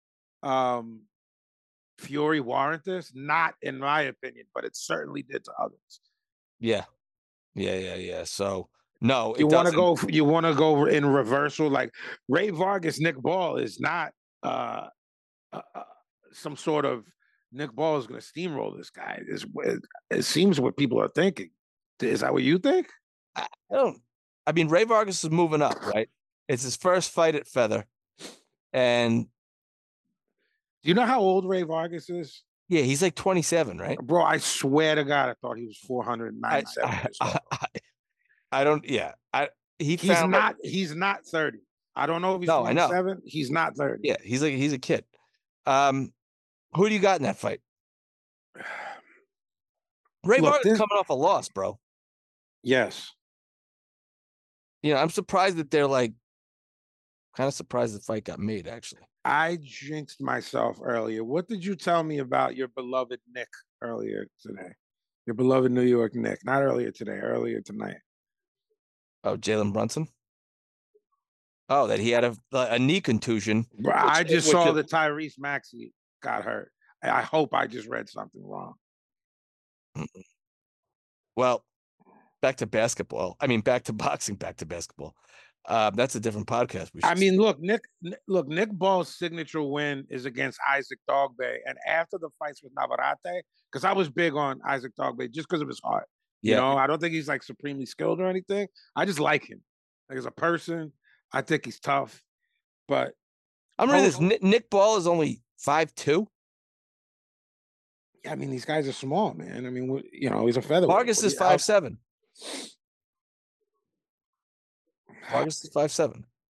um Fury warrant this? Not in my opinion, but it certainly did to others. Yeah. Yeah. Yeah. Yeah. So no, You it want to doesn't. go? f- You want to go in reversal? Like Ray Vargas, Nick Ball is not uh, uh, uh, some sort of Nick Ball is going to steamroll this guy. Is it, it seems what people are thinking. Is that what you think? I don't. I mean, Ray Vargas is moving up, right? It's his first fight at Feather, and Do you know how old Ray Vargas is, yeah, he's like twenty-seven, right? bro? I swear to God, I thought he was four hundred I, ninety-seven I, years old. I, I don't. Yeah, I. He He's found like- not. He's not thirty. I don't know if he's No, I know. twenty-seven. He's not thirty. yeah, he's like he's a kid. Um, who do you got in that fight? Ray Look, Vargas this- coming off a loss, bro. Yes. You know, I'm surprised that they're like, kind of surprised the fight got made. Actually, I jinxed myself earlier. What did you tell me about your beloved Nick earlier today? Your beloved New York Nick. Not earlier today, earlier tonight. oh, Jalen Brunson. Oh, that he had a a knee contusion. Bro, I Which- just which saw is- that Tyrese Maxey got hurt. I I hope I just read something wrong. Well, back to basketball. I mean, back to boxing. Back to basketball. Uh, that's a different podcast. We I should- mean, look, Nick. Ni- Look, Nick Ball's signature win is against Isaac Dogbe, and after the fights with Navarrete, because I was big on Isaac Dogbe just because of his heart. You yeah, know, I don't think he's like supremely skilled or anything. I just like him, like as a person. I think he's tough, but I'm reading this. Hold- Nick, Nick Ball is only five two. I mean, these guys are small, man. I mean, what- you know, he's a featherweight. Vargas What do is you- five seven. Vargas is five seven.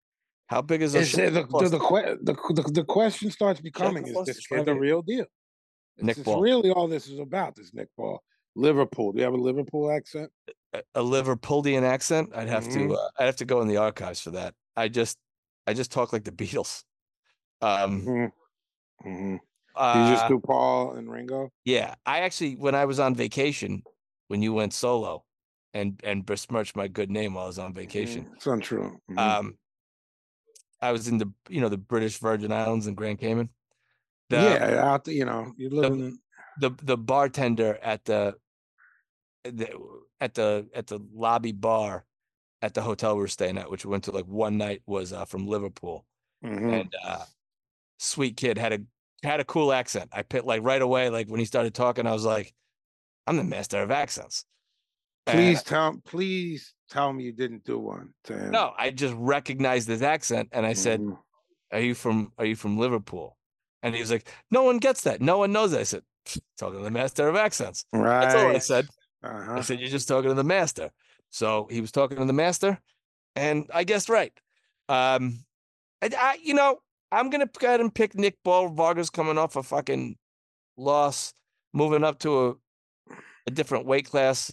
How big is Is O'Shea? it the the, the, que- the the the question starts becoming: Is Foster, this it's kid the five eight. real deal? Nick It's Ball. really all this is about. This Nick Ball, Liverpool. Do you have a Liverpool accent? A, a Liverpoolian accent? I'd have Mhm. to. Uh, I'd have to go in the archives for that. I just, I just talk like the Beatles. Um. Mm-hmm. Mm-hmm. Uh, You just do Paul and Ringo. Yeah, I actually, when I was on vacation, when you went solo, and and besmirched my good name while I was on vacation. Mhm. It's untrue. Mhm. Um, I was in the you know the British Virgin Islands and Grand Cayman. The, yeah, out the, you know, you live the, in. the the bartender at the, the at the at the lobby bar at the hotel we were staying at, which we went to like one night, was uh, from Liverpool, Mhm. and uh, sweet kid had a had a cool accent. I picked like right away, like when he started talking, I was like, I'm the master of accents. Please And tell, please tell me you didn't do one to him. no, I just recognized his accent, and I said, Mhm. "Are you from Are you from Liverpool?" And he was like, "No one gets that. No one knows that." I said, "Talking to the master of accents." Right. That's all I said. Uh-huh. I said, "You're just talking to the master." So he was talking to the master, and I guessed right. Um, I, I you know, I'm gonna go ahead and pick Nick Ball. Vargas coming off a fucking loss, moving up to a, a different weight class.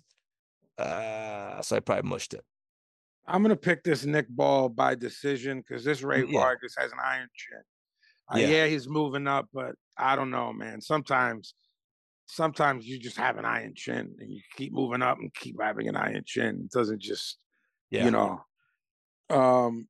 Uh, so I probably mushed it. I'm gonna pick this Nick Ball by decision because this Ray Yeah. Vargas has an iron chin. Uh, Yeah. yeah, he's moving up, but I don't know, man. Sometimes, sometimes you just have an iron chin and you keep moving up and keep having an iron chin. It doesn't just, Yeah. you know. Um,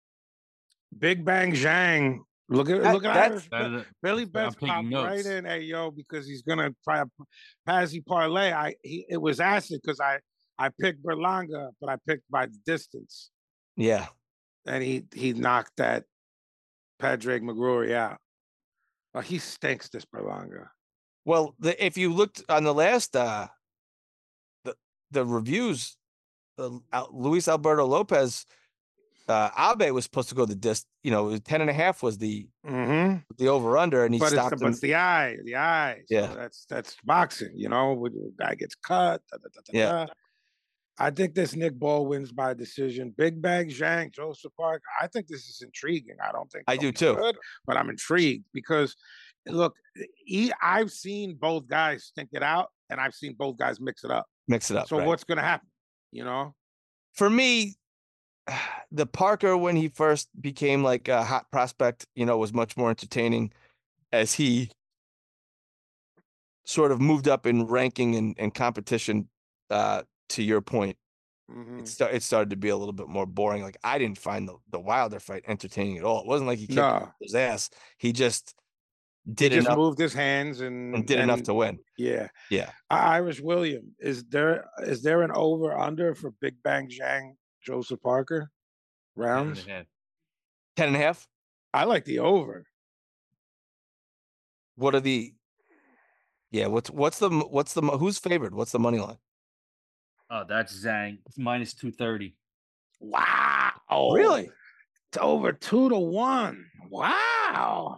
Big Bang Zhang. Look at That- look at that's- Irish. That is- Billy I'm Betts taking popped right notes. in. Hey yo, because he's gonna try a Pazzi parlay. I he it was acid because I I picked Berlanga, but I picked by the distance, Yeah. and he he knocked that Padraig McGrory out. Oh, he stinks, this Berlanga. Well, the, if you looked on the last uh the the reviews, uh, Al- Luis Alberto Lopez, uh Abe was supposed to go the dis, you know, ten and a half was the Mm-hmm. the over under, and he But it's the, stopped but him. it's the eye, the eye. So Yeah. that's that's boxing, you know. When the guy gets cut. Da, da, da, da, Yeah. da. I think this Nick Ball wins by decision. Big Bang Zhang, Joseph Park. I think this is intriguing. I don't think I they'll do be too. good, but I'm intrigued because look, he, I've seen both guys stink it out, and I've seen both guys mix it up. Mix it up. So right. what's going to happen? You know, For me, the Parker, when he first became like a hot prospect, you know, was much more entertaining as he sort of moved up in ranking and, and competition. Uh, to your point, Mhm. it, start, it started to be a little bit more boring. Like, I didn't find the, the Wilder fight entertaining at all. It wasn't like he kicked No. his ass. He just he did just enough moved his hands and, and did enough and- to win. Yeah. Yeah. I- Irish William, is there is there an over under for Big Bang Zhang, Joseph Parker rounds? Ten and a half. I like the over. What are the? Yeah. What's what's the what's the who's favored? What's the money line? Oh, that's Zhang. It's minus two thirty. Wow. Really? It's over two to one. Wow.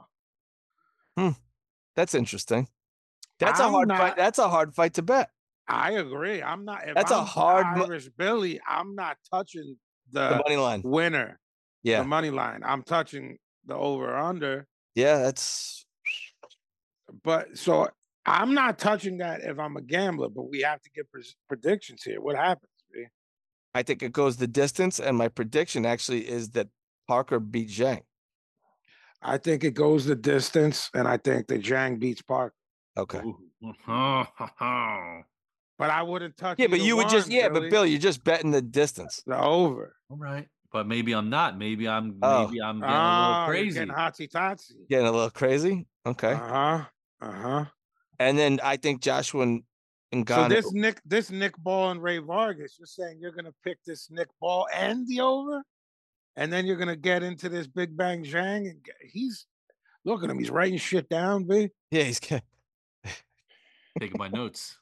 That's interesting. That's I'm a hard not- fight. That's a hard fight to bet. I agree. I'm not. If That's a I'm hard mo- Irish Billy. I'm not touching the, The money line. winner. Yeah. The money line. I'm touching the over under. Yeah. That's But so I'm not touching that if I'm a gambler. But we have to get pres- predictions here. What happens? B? I think it goes the distance, and my prediction actually is that Parker beat Zhang. I think it goes the distance, and I think that Zhang beats Park. Okay. All But I wouldn't touch. Yeah, but either you would just one, yeah, Billy. but Bill, you're just betting the distance. the over. right. But maybe I'm not. Maybe I'm Oh. maybe I'm getting a Ah, little you're crazy. getting hotsy totsy. Getting a little crazy. Okay. Uh huh. Uh huh. And then I think Joshua and, and So Ghana. this Nick, this Nick Ball and Ray Vargas, you're saying you're gonna pick this Nick Ball and the over, and then you're gonna get into this Big Bang Zhang, and get, he's look at him, he's writing shit down, B. Yeah, he's good. Taking my notes.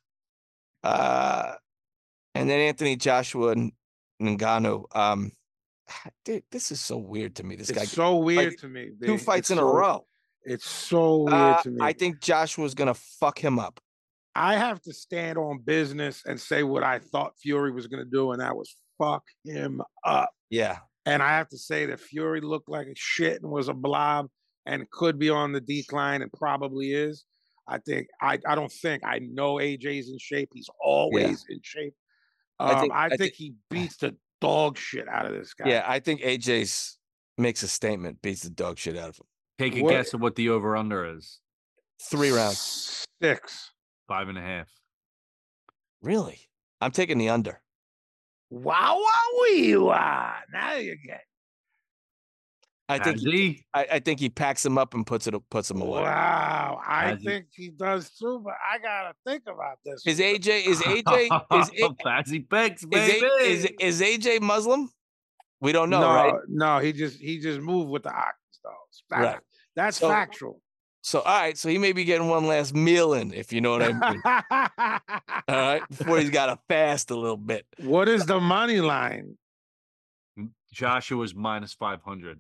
Uh, and then Anthony Joshua and Ngannou. Um, dude, this is so weird to me. This It's guy so weird like, to me. B. two fights It's in a so- row. It's so weird Uh, to me. I think Joshua's gonna fuck him up. I have to stand on business and say what I thought Fury was gonna do, and that was fuck him up. Yeah. And I have to say that Fury looked like a shit and was a blob and could be on the decline and probably is. I think I I don't think I know A J's in shape. He's always in shape. Um, I I think- think, I think- he beats the dog shit out of this guy. Yeah, I think A J's makes a statement, beats the dog shit out of him. Take a What- guess at what the over under is. Three rounds. Six. Five and a half. Really? I'm taking the under. Wow, wow, wee, wow. Now you get. I think Has he, he? I, I think he packs him up and puts it puts him away. Wow, I Has he? think he does too, but I gotta think about this. Is A J is A J is A- Fancy picks, is, baby. A, is is A J Muslim? We don't know, no, right? no, he just he just moved with the ox though. Fact- Right. That's So- factual. So all right, so he may be getting one last meal in, if you know what I mean. All right, before he's got to fast a little bit. What is the money line? Joshua's minus five hundred.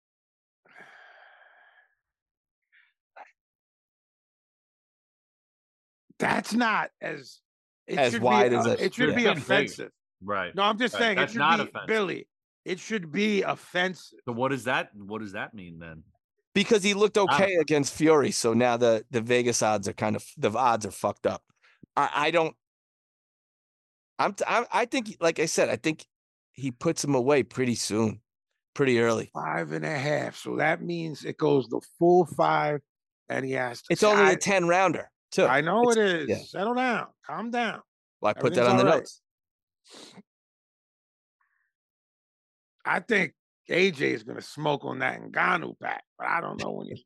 That's not as it As should wide be, as uh, it- it should yeah. be Big, big. offensive. Right. No, I'm just Right, saying it that's should not be offensive. Billy. It should be offensive. So what does that what does that mean then? Because he looked okay Ah. against Fury, so now the the Vegas odds are kind of the odds are fucked up. I, I don't. I'm, t- I'm. I think, like I said, I think he puts him away pretty soon, pretty early. Five and a half. So that means it goes the full five, and he has to. It's see, only I, a ten rounder too. I know It's- it is. yeah. Settle down. Calm down. Well, I put that everything's on the all right. notes. I think A J is going to smoke on that Ngannou pack, but I don't know when he.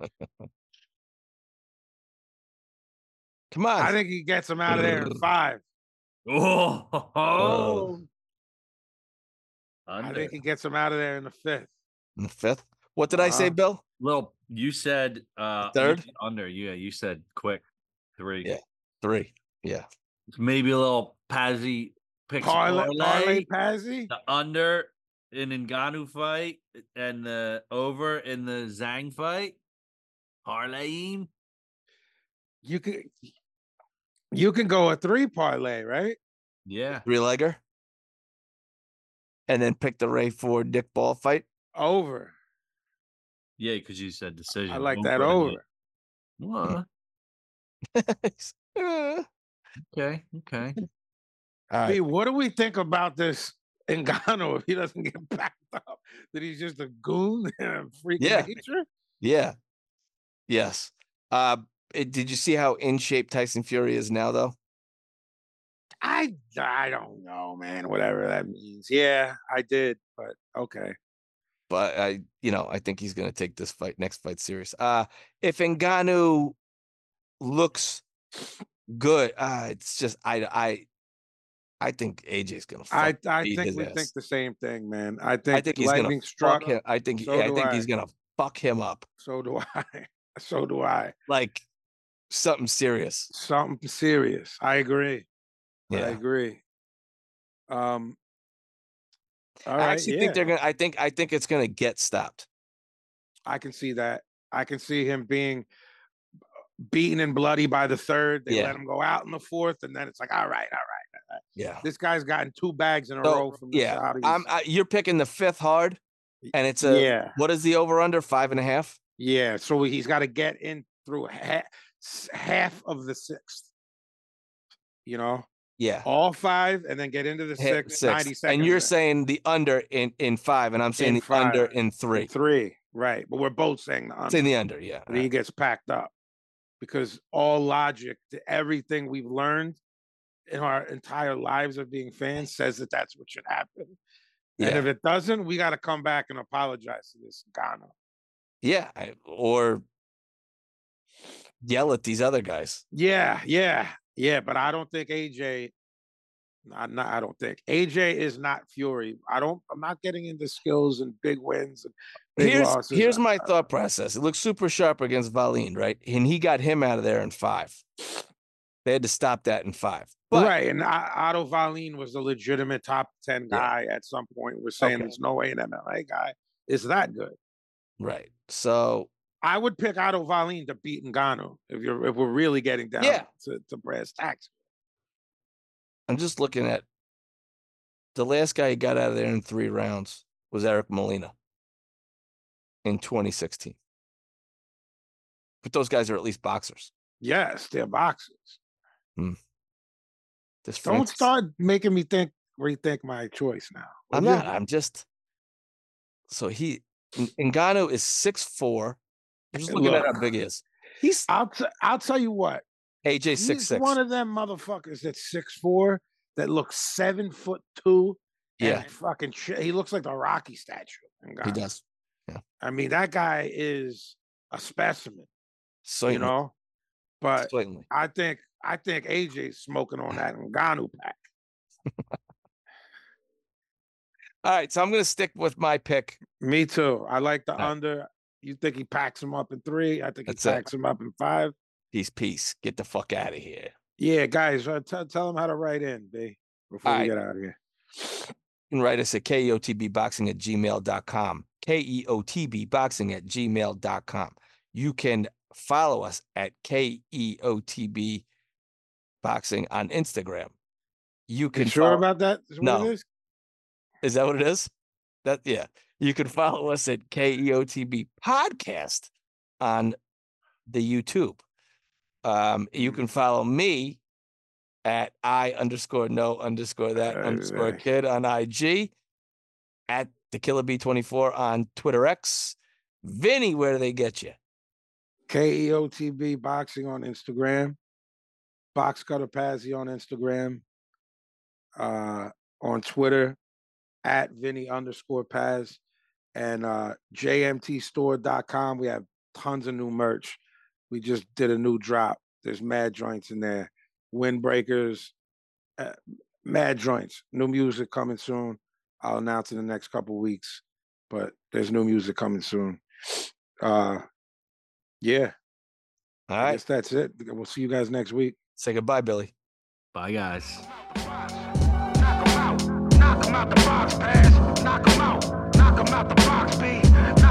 Come on. I think he gets him out of there in five. Oh, Oh. I think he gets him out of there in the fifth. In the fifth. What did I say, Uh-huh. Bill? Little, you said uh you Third? said under. Yeah, you said quick three. Yeah. Three. Yeah. Maybe a little Pazzi picks a Parlay, parlay parlay, Pazzi. the under in Ngannou fight and the over in the Zhang fight. Parlaying. You can you can go a three parlay, right? Yeah. Three legger. And then pick the Ray Ford Dick Ball fight. Over. Yeah, because you said decision. I like that and over. the- Uh, Okay. Okay. All right. Hey, what do we think about this Ngannou if he doesn't get backed up? That he's just a goon and a freak of Yeah. nature? Yeah. Yes. Uh, it- did you see how in shape Tyson Fury is now, though? I I don't know, man. Whatever that means. Yeah, I did, but okay. But I, you know, I think he's going to take this fight, next fight, serious. Uh, if Ngannou looks good, uh, it's just I, I, I think A J's going to. I I beat think his we ass. think the same thing, man. I think, I think he's going lightning to struck. fuck him. I think. So yeah, I do think I. he's going to fuck him up So do I. So do I. like something serious. Something serious. I agree. I Yeah. agree. Um. All I right. actually yeah. think they're gonna. I think. I think it's gonna get stopped. I can see that. I can see him being beaten and bloody by the third. They Yeah. let him go out in the fourth, and then it's like, all right, all right. Yeah. This guy's gotten two bags in a So, row from the yeah, Saudis. I'm. I, you're picking the fifth hard, and it's a. yeah, What is the over under? Five and a half. yeah. So he's got to get in through ha- s- half of the sixth. You know, Yeah. all five, and then get into the Hit sixth. six. ninety seconds. And you're in. saying the under in in five, and I'm saying In the under five. in three. three, right? But we're both saying the under. Saying the under. Yeah. and he gets packed up because all logic to everything we've learned in our entire lives of being fans says that that's what should happen. And Yeah. if it doesn't, we got to come back and apologize to this Ghana. Yeah. I- Or yell at these other guys. Yeah, yeah, yeah. But I don't think A J. Not, not, I don't think A J is not Fury. I don't. I'm not getting into skills and big wins and big Here's losses. here's I- my I- thought process. It looks super sharp against Valine, right? And he got him out of there in five. They had to stop that in five. But right, and O- Otto Valine was a legitimate top ten Yeah. guy at some point. We're saying Okay. there's no way an M M A guy is that good. right. So I would pick Otto Valine to beat Ngannou if you're if we're really getting down Yeah. to, to brass tacks. I'm just looking at the last guy he got out of there in three rounds was Eric Molina in twenty sixteen. But those guys are at least boxers. Yes, they're boxers. Hmm. This Don't Francis- start making me think rethink my choice now. I'm would you? not. I'm just. So he Ngannou is six four. I'm just looking at Look. how big he is. He's I'll t- I'll tell you what. A J six He's six. one of them motherfuckers that's six four that looks seven foot two. and Yeah. fucking shit. He looks like the Rocky statue. He does. I mean, that guy is a specimen, So you know. But certainly. I think I think A J's smoking on that Ngannou pack. All right, so I'm gonna stick with my pick. Me too. I like the All right. under. You think he packs him up in three? I think That's he it. packs him up in five. Peace, peace. Get the fuck out of here. Yeah, guys, uh, t- tell him how to write in, B, before All we right. get out of here. You can write us at K E O T B boxing at gmail dot com. K E O T B boxing at gmail dot com. You can follow us at K E O T B boxing on Instagram. You can You sure follow- about that? Is what No. it is? Is that what it is? That yeah. You can follow us at K E O T B podcast on the YouTube. Um, you can follow me at I underscore no underscore that Right, underscore right. kid on I G, at the Killer B twenty-four on Twitter X. Vinny, where do they get you? K E O T B boxing on Instagram. Box Cutter Pazzi on Instagram. Uh, on Twitter at Vinny underscore Paz. And uh, J M T store dot com. We have tons of new merch. We just did a new drop. There's mad joints in there. Windbreakers, uh, mad joints. New music coming soon. I'll announce in the next couple weeks, but there's new music coming soon. Uh, yeah, All I right. guess that's it. We'll see you guys next week. Say goodbye, Billy. Bye, guys. Knock 'em out, knock 'em out the box, pass. Knock 'em out, knock 'em out the box, B.